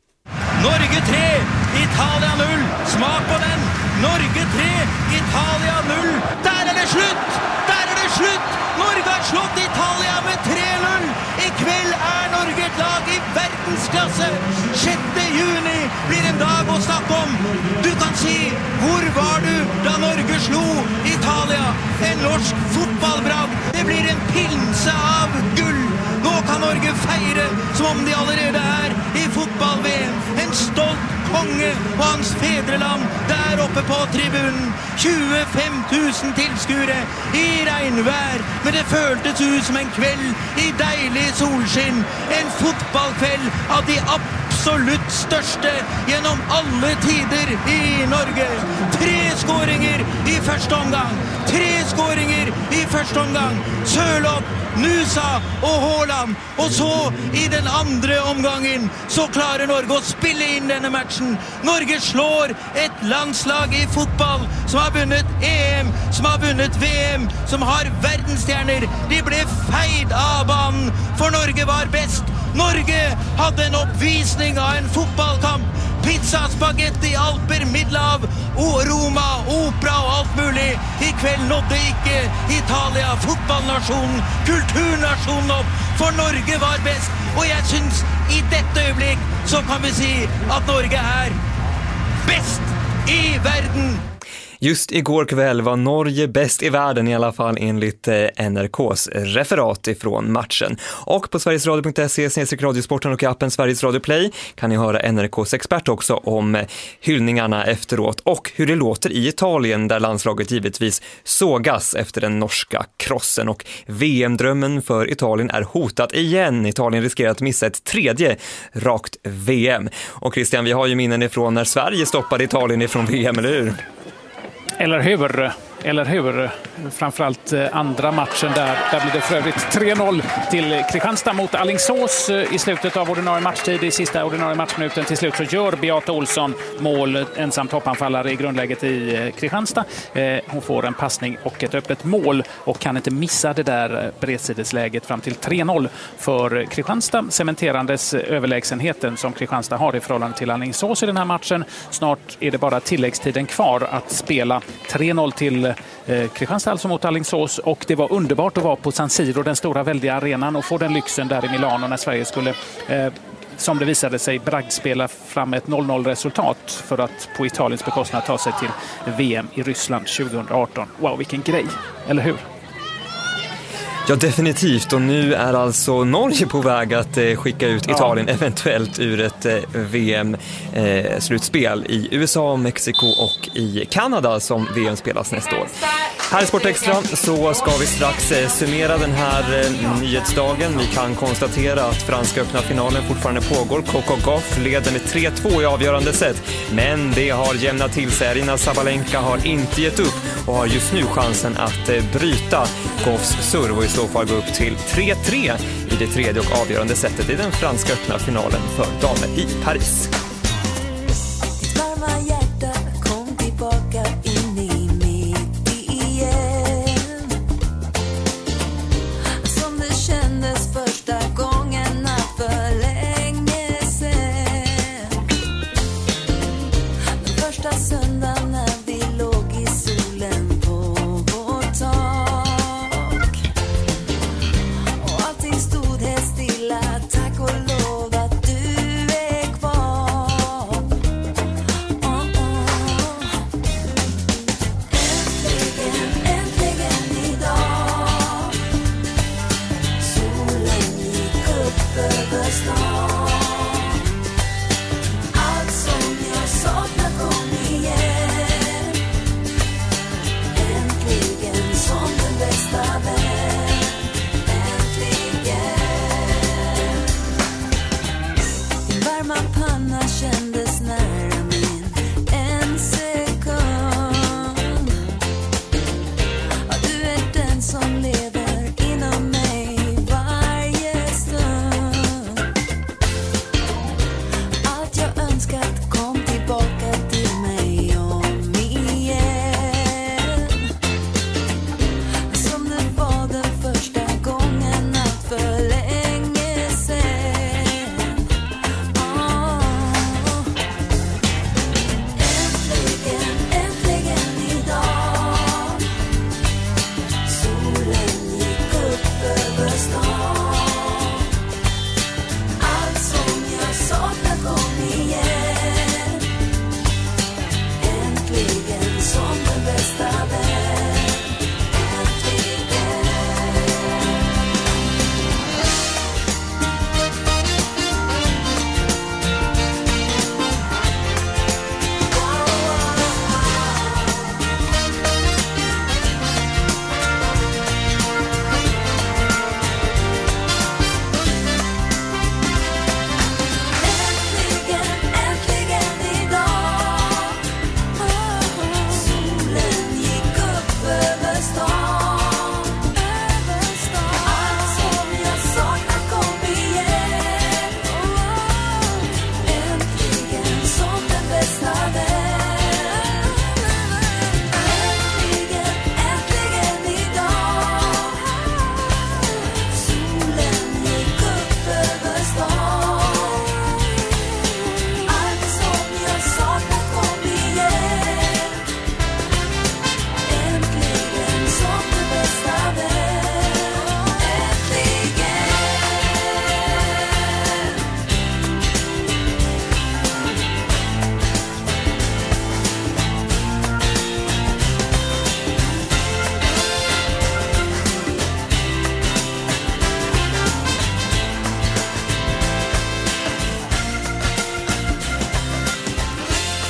Norge tre, Italien noll. Smak på den. Norge tre, Italien noll. Där är det slut! Där är det slut! Norge har slått Italien med tre noll. Ikväll är Norge ett lag i världsklasse. sjätte juni blir en dag att snacka om. Du kan se, hvor var du da Norge slog Italia? En norsk fotbollbragd. Det blir en pilse av gull. Nå kan Norge feire som om de allerede er i fotball-V M. En stolt konge og hans fedreland der oppe på tribunen. tjuefem tusen tilskuere i regnvær, men det føltes ut som en kveld i deilig solskinn. En fotballkveld av de absolutt største gjennom alle tider i Norge. Tre skåringer i første omgang. Tre skåringer i første omgang. Sørloth, Nusa og Haaland. Og så i den andre omgangen så klarer Norge å spille inn denne matchen. Norge slår et landslag i fotball som har vunnet E M, som har vunnet V M, som har verdensstjerner. De ble feid av banen, for Norge var best. Norge hadde en oppvisning av en fotballkamp. Pizza, spagetti, Alper, Middelhav, Roma, opera og alt mulig. I kveld nådde ikke Italia, fotballnasjonen, kulturnasjonen opp, for Norge var best. Og jeg synes i dette øyeblikk så kan vi si at Norge er best i verden. Just igår kväll var Norge bäst i världen, i alla fall enligt N R K:s referat ifrån matchen. Och på sverigesradio punkt se snedstreck radiosporten och i appen Sveriges Radio Play kan ni höra N R K:s expert också om hyllningarna efteråt och hur det låter i Italien, där landslaget givetvis sågas efter den norska krossen. Och V M-drömmen för Italien är hotat igen. Italien riskerar att missa ett tredje rakt V M. Och Christian, vi har ju minnen ifrån när Sverige stoppade Italien ifrån V M, eller hur? Eller hur? Eller hur? Framförallt andra matchen där. Där blir det för övrigt tre noll till Kristianstad mot Alingsås i slutet av ordinarie matchtid. I sista ordinarie matchminuten till slut så gör Beata Olsson mål, ensam toppanfallare i grundläget i Kristianstad. Hon får en passning och ett öppet mål och kan inte missa det där bredsidesläget fram till tre noll för Kristianstad. Cementerandes överlägsenheten som Kristianstad har i förhållande till Alingsås i den här matchen. Snart är det bara tilläggstiden kvar att spela. tre noll till Eh, Kristianstad alltså mot Alingsås, och det var underbart att vara på San Siro, den stora väldiga arenan, och få den lyxen där i Milano när Sverige skulle, eh, som det visade sig, bragdspela fram ett noll noll resultat för att på Italiens bekostnad ta sig till V M i Ryssland tjugoarton. Wow, vilken grej, eller hur? Ja, definitivt. Och nu är alltså Norge på väg att eh, skicka ut Italien ja. eventuellt ur ett eh, V M-slutspel eh, i U S A, Mexiko och i Kanada som V M spelas nästa år. Här i Sport Extra så ska vi strax eh, summera den här eh, nyhetsdagen. Vi kan konstatera att franska öppna finalen fortfarande pågår. Coco Gauff leder med tre två i avgörande set. Men det har jämnat till sig. Aryna Sabalenka har inte gett upp och har just nu chansen att eh, bryta Gauffs serv och i så fall gå upp till tre tre i det tredje och avgörande sättet i den franska öppna finalen för damer i Paris. Tack och lov att du är kvar.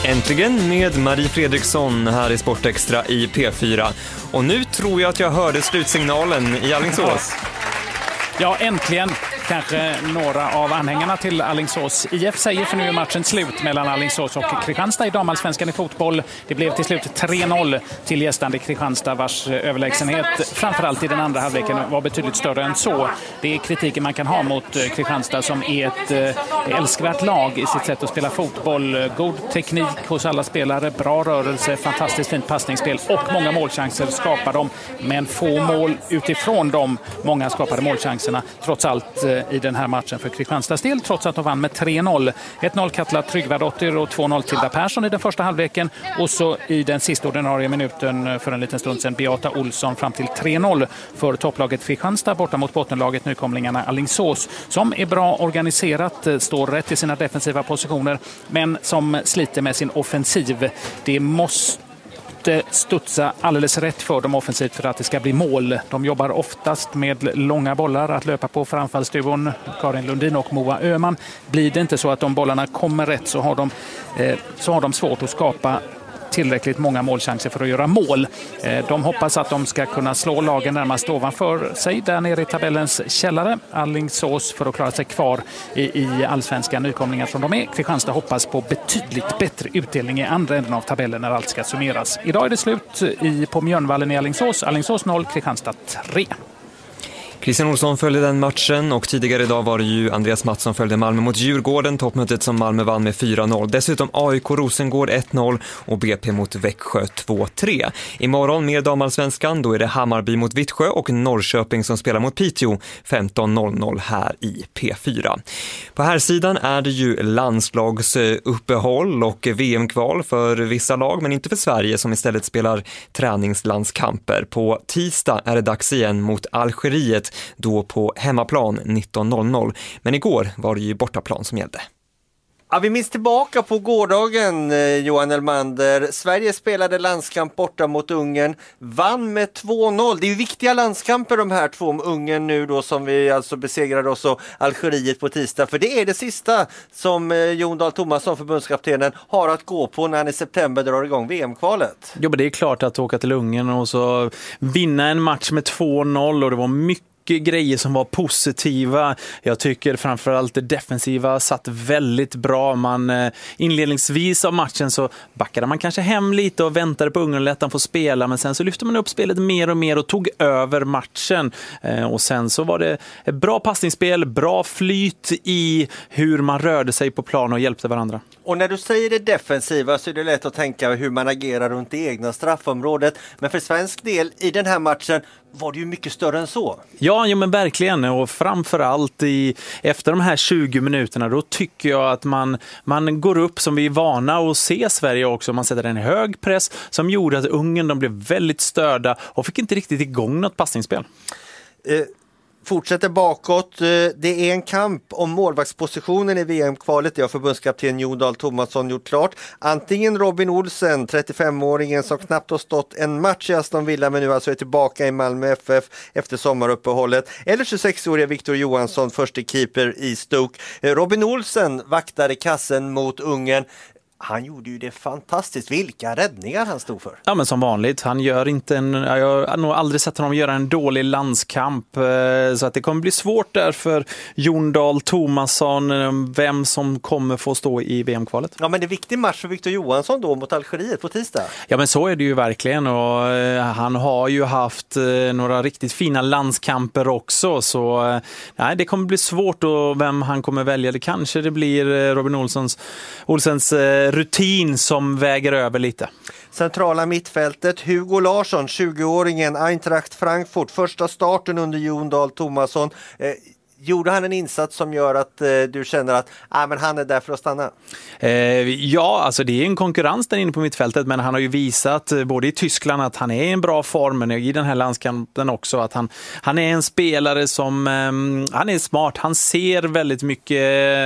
Äntligen med Marie Fredriksson här i Sportextra i P fyra. Och nu tror jag att jag hörde slutsignalen i Alingsås. Ja, äntligen. Kanske några av anhängarna till Alingsås I F säger, för nu är matchen slut mellan Alingsås och Kristianstad i damallsvenskan i fotboll. Det blev till slut tre noll till gästande Kristianstad, vars överlägsenhet framförallt i den andra halvleken var betydligt större än så. Det är kritiken man kan ha mot Kristianstad, som är ett älskvärt lag i sitt sätt att spela fotboll. God teknik hos alla spelare, bra rörelse, fantastiskt fint passningsspel och många målchanser skapar de, men få mål utifrån de många skapade målchanserna trots allt i den här matchen för Kristianstads del, trots att de vann med tre noll. ett noll Katla Tryggvadottir och två noll Tilda Persson i den första halvleken, och så i den sista ordinarie minuten för en liten stund sedan Beata Olsson fram till tre noll för topplaget Kristianstad borta mot bottenlaget nykomlingarna Alingsås, som är bra organiserat, står rätt i sina defensiva positioner, men som sliter med sin offensiv. Det måste studsa alldeles rätt för dem offensivt för att det ska bli mål. De jobbar oftast med långa bollar att löpa på för anfallsduon Karin Lundin och Moa Öhman. Blir det inte så att de bollarna kommer rätt, så har de, eh, så har de svårt att skapa tillräckligt många målchanser för att göra mål. De hoppas att de ska kunna slå lagen närmast ovanför sig där nere i tabellens källare. Alingsås för att klara sig kvar i, i allsvenska nykomlingar som de är. Kristianstad hoppas på betydligt bättre utdelning i andra änden av tabellen när allt ska summeras. Idag är det slut i, på Mjölnvallen i Alingsås. Alingsås noll, Kristianstad tre. Christian Olsson följde den matchen, och tidigare idag var det ju Andreas Mattsson som följde Malmö mot Djurgården, toppmötet som Malmö vann med fyra noll. Dessutom A I K Rosengård ett noll och B P mot Växjö två tre. Imorgon mer damallsvenskan, då är det Hammarby mot Vittsjö och Norrköping som spelar mot Piteå femton noll noll här i P fyra. På här sidan är det ju landslagsuppehåll och V M-kval för vissa lag, men inte för Sverige som istället spelar träningslandskamper. På tisdag är det dags igen mot Algeriet, då på hemmaplan nitton noll noll. Men igår var det ju bortaplan som gällde. Ja, vi minns tillbaka på gårdagen, eh, Johan Elmander. Sverige spelade landskamp borta mot Ungern, vann med två noll. Det är ju viktiga landskamper de här två, om Ungern nu då, som vi alltså besegrade oss, och Algeriet på tisdag. För det är det sista som eh, Jon Dahl Tomasson, förbundskaptenen, har att gå på när han i september drar igång V M-kvalet. Jo, men det är klart att åka till Ungern och så vinna en match med två noll, och det var mycket grejer som var positiva. Jag tycker framförallt det defensiva satt väldigt bra. Man inledningsvis av matchen så backade man kanske hem lite och väntade på Ungern och lät dem få spela, men sen så lyfte man upp spelet mer och mer och tog över matchen. Och sen så var det ett bra passningsspel, bra flyt i hur man rörde sig på plan och hjälpte varandra. Och när du säger det defensiva så är det lätt att tänka hur man agerar runt det egna straffområdet. Men för svensk del i den här matchen var det ju mycket större än så. Ja, ja men verkligen. Och framförallt i, efter de här tjugo minuterna, då tycker jag att man, man går upp som vi är vana att se Sverige också. Man sätter en hög press som gjorde att Ungern, de blev väldigt störda och fick inte riktigt igång något passningsspel. Eh. Fortsätter bakåt. Det är en kamp om målvaktspositionen i V M-kvalet. Det har förbundskapten Jon Dahl Tomasson gjort klart. Antingen Robin Olsen, trettiofemåringen som knappt har stått en match i Aston Villa men nu alltså är tillbaka i Malmö F F efter sommaruppehållet. Eller tjugosexåriga Victor Johansson, första keeper i Stoke. Robin Olsen vaktade kassen mot Ungern. Han gjorde ju det fantastiskt. Vilka räddningar han stod för. Ja, men som vanligt. Han gör inte en, jag har nog aldrig sett honom göra en dålig landskamp. Så att det kommer bli svårt där för Jon Dahl Tomasson, vem som kommer få stå i V M-kvalet. Ja, men det är en viktig match för Victor Johansson då mot Algeriet på tisdag. Ja, men så är det ju verkligen. Och han har ju haft några riktigt fina landskamper också. Så nej, det kommer bli svårt och vem han kommer välja. Det kanske det blir Robin Olsens, Olsens rutin som väger över lite. Centrala mittfältet, Hugo Larsson, tjugoåringen, Eintracht Frankfurt, första starten under Jon Dahl Tomasson. Eh, Gjorde han en insats som gör att eh, du känner att ah, men han är där för att stanna? Eh, ja, alltså det är en konkurrens där inne på mittfältet, men han har ju visat eh, både i Tyskland att han är i en bra form, men i den här landskampen också att han, han är en spelare som eh, han är smart, han ser väldigt mycket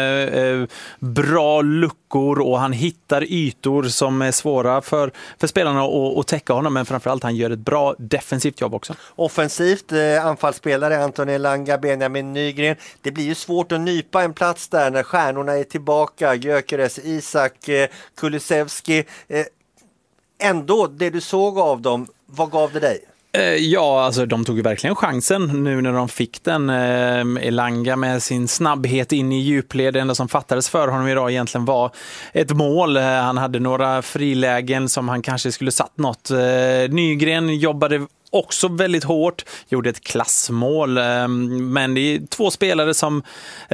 eh, bra luckor och han hittar ytor som är svåra för, för spelarna att, att täcka honom, men framförallt han gör ett bra defensivt jobb också. Offensivt, eh, anfallsspelare Anton Elanga, Benjamin Nygren Nygren. Det blir ju svårt att nypa en plats där när stjärnorna är tillbaka. Gyökeres, Isak, eh, Kulusevski. Eh, ändå, det du såg av dem, vad gav det dig? Ja, alltså de tog ju verkligen chansen nu när de fick den. Elanga med sin snabbhet in i djupled. Det enda som fattades för honom idag egentligen var ett mål. Han hade några frilägen som han kanske skulle satt något. Nygren jobbade också väldigt hårt, gjorde ett klassmål, men det är två spelare som,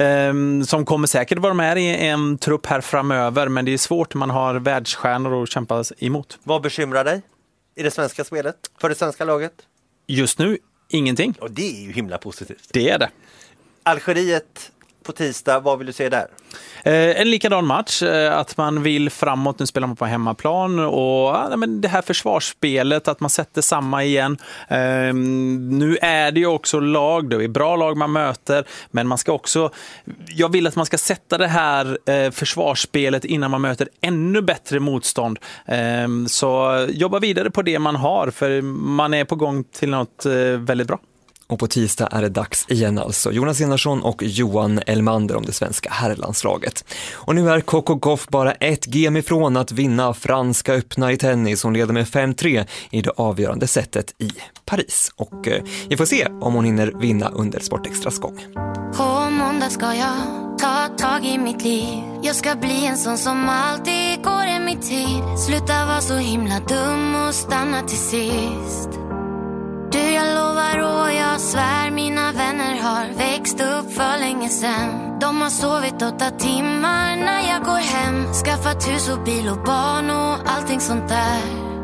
som kommer säkert vara med i en trupp här framöver, men det är svårt när man har världsstjärnor att kämpa emot. Vad bekymrar dig i det svenska spelet, för det svenska laget? Just nu, ingenting. Och det är ju himla positivt. Det är det. Algeriet på tisdag, vad vill du se där? Eh, en likadan match, eh, att man vill framåt, nu spelar man på hemmaplan och ja, men det här försvarsspelet, att man sätter samma igen. Eh, nu är det ju också lag, det är bra lag man möter, men man ska också, jag vill att man ska sätta det här eh, försvarsspelet innan man möter ännu bättre motstånd. Eh, så jobba vidare på det man har, för man är på gång till något eh, väldigt bra. Och på tisdag är det dags igen alltså. Jonas Enarsson och Johan Elmander om det svenska herrlandslaget. Och nu är Coco Gauff bara ett game ifrån att vinna Franska öppna i tennis. Hon leder med fem tre i det avgörande sättet i Paris. Och eh, vi får se om hon hinner vinna under Sportextras gång. På måndag ska jag ta tag i mitt liv. Jag ska bli en sån som alltid går i mitt tid. Sluta vara så himla dum och stanna till sist. Du, jag lovar och jag svär, mina vänner har växt upp för länge sedan. De har sovit åtta timmar när jag går hem. Skaffat hus och bil och barn och allting sånt där.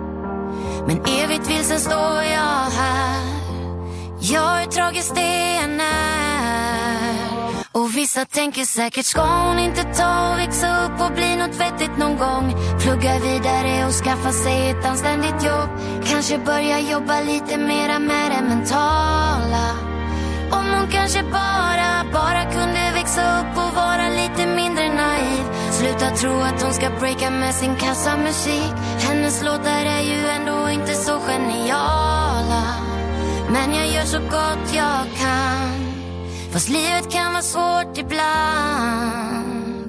Men evigt vilsen står jag här. Jag är tragiskt det än är. Och vissa tänker säkert, ska hon inte ta och växa upp och bli något vettigt någon gång? Plugga vidare och skaffa sig ett anständigt jobb. Kanske börja jobba lite mera med det mentala. Om hon kanske bara, bara kunde växa upp och vara lite mindre naiv. Sluta tro att hon ska breaka med sin kassamusik. Hennes låtar är ju ändå inte så geniala. Men jag gör så gott jag kan. Fast livet kan vara svårt ibland.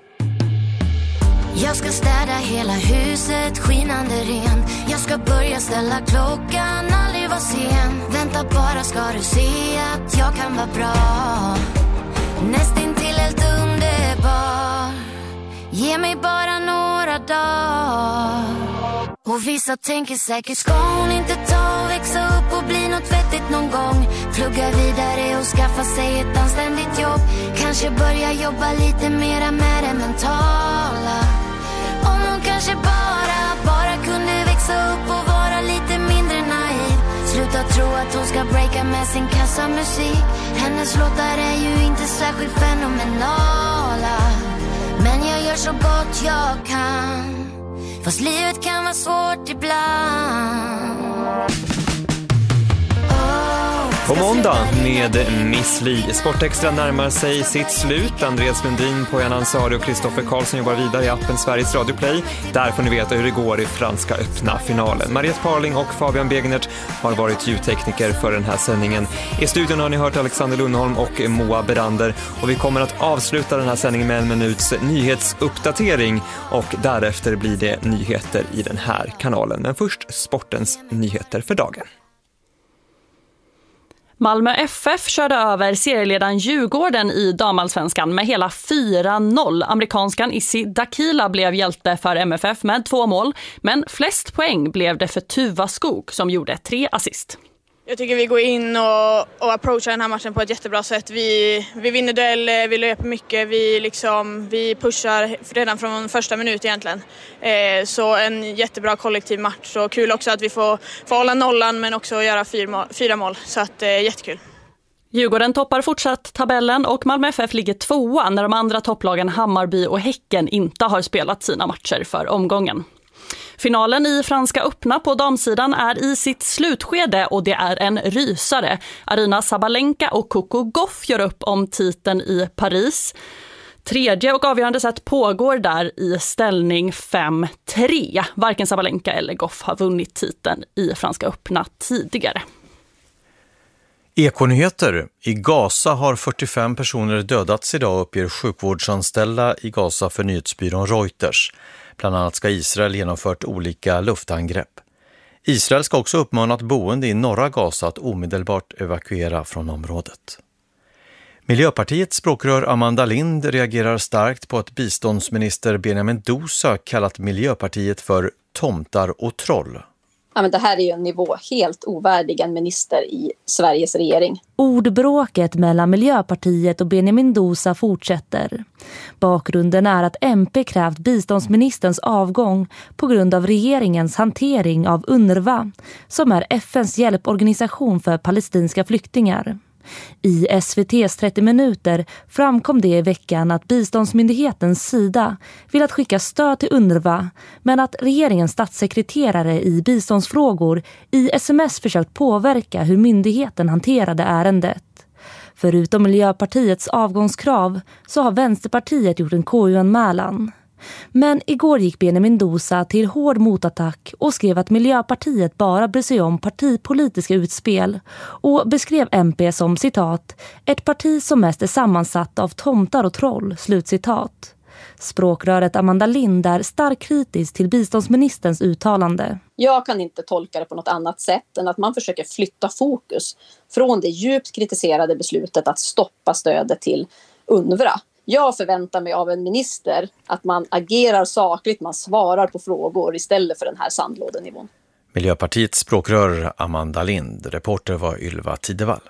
Jag ska städa hela huset skinande rent. Jag ska börja ställa klockan, aldrig vara sen. Vänta bara ska du se att jag kan vara bra. Nästintill helt underbar. Ge mig bara några dagar. Och vissa tänker säkert, ska hon inte ta och växa upp och bli något vettigt någon gång? Plugga vidare och skaffa sig ett anständigt jobb. Kanske börja jobba lite mera med det mentala. Om hon kanske bara, bara kunde växa upp och vara lite mindre naiv. Sluta tro att hon ska breaka med sin kassamusik. Hennes låtar är ju inte särskilt fenomenala. Men jag gör så gott jag kan. Fast livet kan vara svårt ibland. På måndag med Miss Li. Sportextra närmar sig sitt slut. Andreas Lundin, Poyan Ansari och Kristoffer Karlsson jobbar vidare i appen Sveriges Radio Play. Där får ni veta hur det går i Franska öppna finalen. Mariette Parling och Fabian Begnert har varit ljudtekniker för den här sändningen. I studion har ni hört Alexander Lundholm och Moa Berander. Och vi kommer att avsluta den här sändningen med en minuts nyhetsuppdatering. Och därefter blir det nyheter i den här kanalen. Men först sportens nyheter för dagen. Malmö F F körde över serieledaren Djurgården i damallsvenskan med hela fyra noll. Amerikanskan Issi Dakila blev hjälte för M F F med två mål, men flest poäng blev det för Tuva Skog som gjorde tre assist. Jag tycker vi går in och, och approachar den här matchen på ett jättebra sätt. Vi, vi vinner dueller, vi löper mycket, vi, liksom, vi pushar redan från första minut egentligen. Eh, så en jättebra kollektiv match. Så kul också att vi får, får hålla nollan men också göra fyra mål. Fyra mål. Så att, eh, jättekul. Djurgården toppar fortsatt tabellen och Malmö F F ligger tvåa när de andra topplagen Hammarby och Häcken inte har spelat sina matcher för omgången. Finalen i Franska öppna på damsidan är i sitt slutskede och det är en rysare. Aryna Sabalenka och Coco Gauff gör upp om titeln i Paris. Tredje och avgörande set pågår där i ställning fem tre. Varken Sabalenka eller Gauff har vunnit titeln i Franska öppna tidigare. Ekonyheter. I Gaza har fyrtiofem personer dödats idag, uppger sjukvårdsanställda i Gaza för nyhetsbyrån Reuters. Bland annat ska Israel genomfört olika luftangrepp. Israel ska också uppmanat boende i norra Gaza att omedelbart evakuera från området. Miljöpartiets språkrör Amanda Lind reagerar starkt på att biståndsminister Benjamin Dosa kallat Miljöpartiet för tomtar och troll. Ja, men det här är ju en nivå helt ovärdig en minister i Sveriges regering. Ordbråket mellan Miljöpartiet och Benjamin Dosa fortsätter. Bakgrunden är att M P krävt biståndsministerns avgång på grund av regeringens hantering av UNRWA, som är F N:s hjälporganisation för palestinska flyktingar. I S V T:s trettio minuter framkom det i veckan att biståndsmyndighetens sida vill att skicka stöd till UNRWA, men att regeringens statssekreterare i biståndsfrågor i sms försökt påverka hur myndigheten hanterade ärendet. Förutom Miljöpartiets avgångskrav så har Vänsterpartiet gjort en K U-anmälan. Men igår gick Benjamin Dosa till hård motattack och skrev att Miljöpartiet bara bryr sig om partipolitiska utspel och beskrev M P som, citat, ett parti som mest är sammansatt av tomtar och troll, slutcitat. Språkröret Amanda Lind är starkt kritisk till biståndsministerns uttalande. Jag kan inte tolka det på något annat sätt än att man försöker flytta fokus från det djupt kritiserade beslutet att stoppa stödet till UNRWA. Jag förväntar mig av en minister att man agerar sakligt, man svarar på frågor istället för den här sandlådenivån. Miljöpartiets språkrör Amanda Lind, reporter var Ylva Tidevall.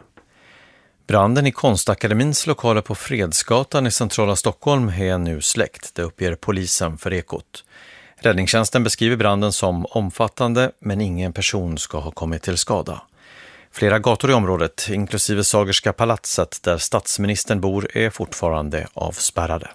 Branden i Konstakademins lokaler på Fredsgatan i centrala Stockholm är nu släckt, det uppger polisen för Ekot. Räddningstjänsten beskriver branden som omfattande, men ingen person ska ha kommit till skada. Flera gator i området, inklusive Sagerska palatset där statsministern bor, är fortfarande avspärrade.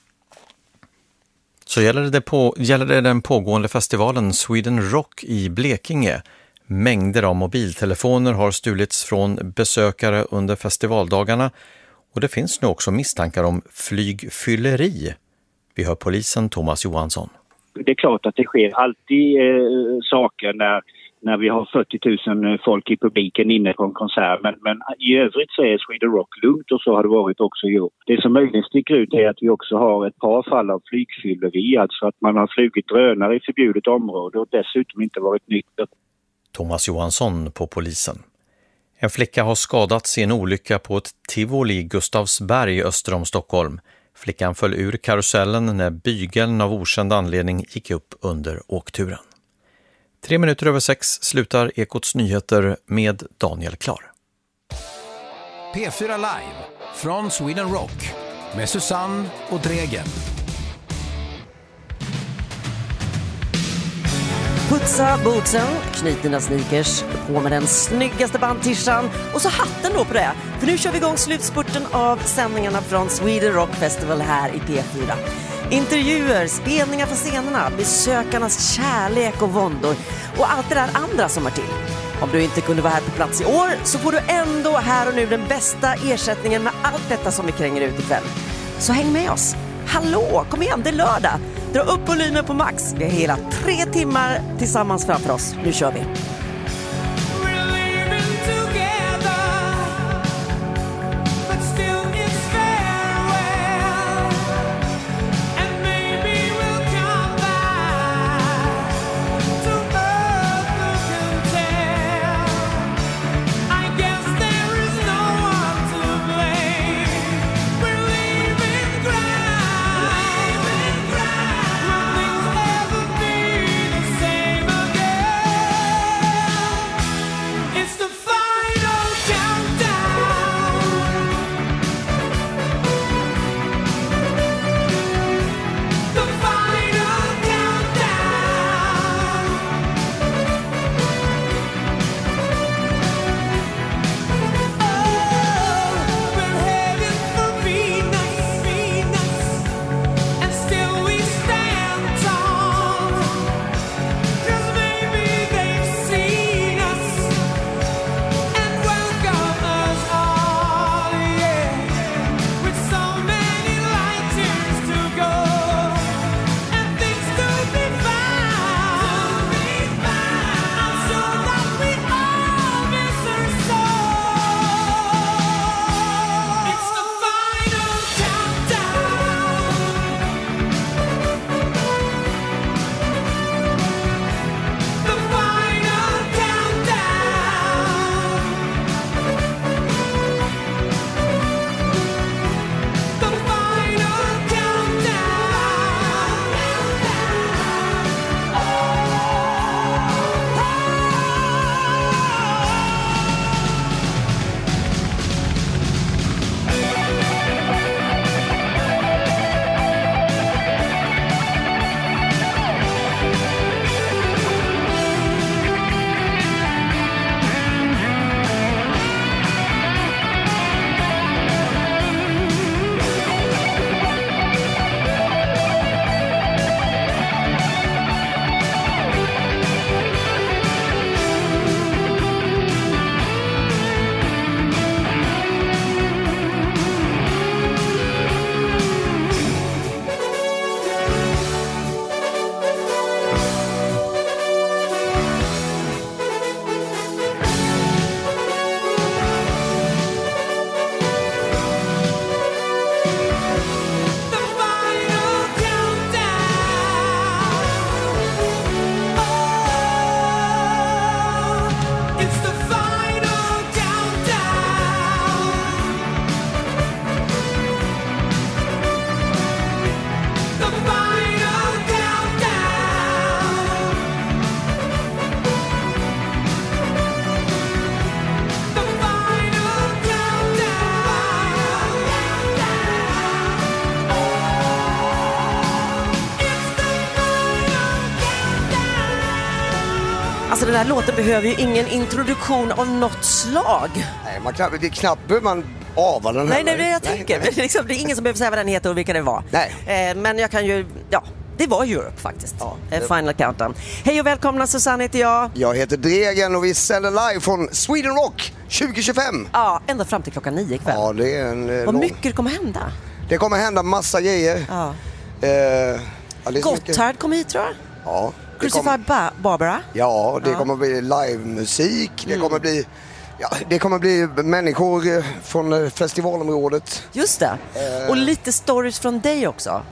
Så gäller det, på, gäller det den pågående festivalen Sweden Rock i Blekinge. Mängder av mobiltelefoner har stulits från besökare under festivaldagarna och det finns nu också misstankar om flygfylleri. Vi hör polisen Thomas Johansson. Det är klart att det sker alltid eh, saker när när vi har fyrtio tusen folk i publiken inne på en konsert. Men, men i övrigt så är Sweden Rock lugnt och så har det varit också i år. Det som möjligen sticker ut är att vi också har ett par fall av flygfylleri. Alltså att man har flugit drönare i förbjudet område och dessutom inte varit nykter. Thomas Johansson på polisen. En flicka har skadats i en olycka på ett tivoli i Gustavsberg öster om Stockholm. Flickan föll ur karusellen när bygeln av okänd anledning gick upp under åkturen. Tre minuter över sex slutar Ekots nyheter med Daniel Klar. P fyra Live från Sweden Rock med Susanne och Dregen. Putsa bootsen, knyt dina sneakers, på med den snyggaste bandtishan och så hatten då på det. För nu kör vi igång slutspurten av sändningarna från Sweden Rock Festival här i P fyra. Intervjuer, spelningar på scenerna, besökarnas kärlek och våndor och allt det där andra som är till. Om du inte kunde vara här på plats i år så får du ändå här och nu den bästa ersättningen med allt detta som vi kränger ut ikväll. Så häng med oss. Hallå, kom igen, det är lördag. Dra upp volymen på max. Vi har hela tre timmar tillsammans framför oss. Nu kör vi. den här låten behöver ju ingen introduktion av något slag. Nej, man knappt, det är knappt man avar den. Nej, nej, det är det jag tänker. Nej, nej. Det, är liksom, det är ingen som behöver säga vad den heter och vilka det var. Nej. Eh, men jag kan ju, ja, det var Europe faktiskt. Ja, det... Final Countdown. Hej och välkomna, Susanne heter jag. Jag heter Dregen och vi sänder live från Sweden Rock tjugo tjugofem. Ja, ända fram till klockan nio ikväll. Ja, det är en... Eh, vad lång... mycket kommer hända? Det kommer hända massa grejer. Ja. Eh, ja, Gotthard mycket... kommer hit, tror jag. Ja. Crucified kommer... ba- Barbara. Ja, det ja. kommer bli livemusik. Det mm. kommer bli... Ja, det kommer bli människor från festivalområdet. Just det. Eh. Och lite stories från dig också.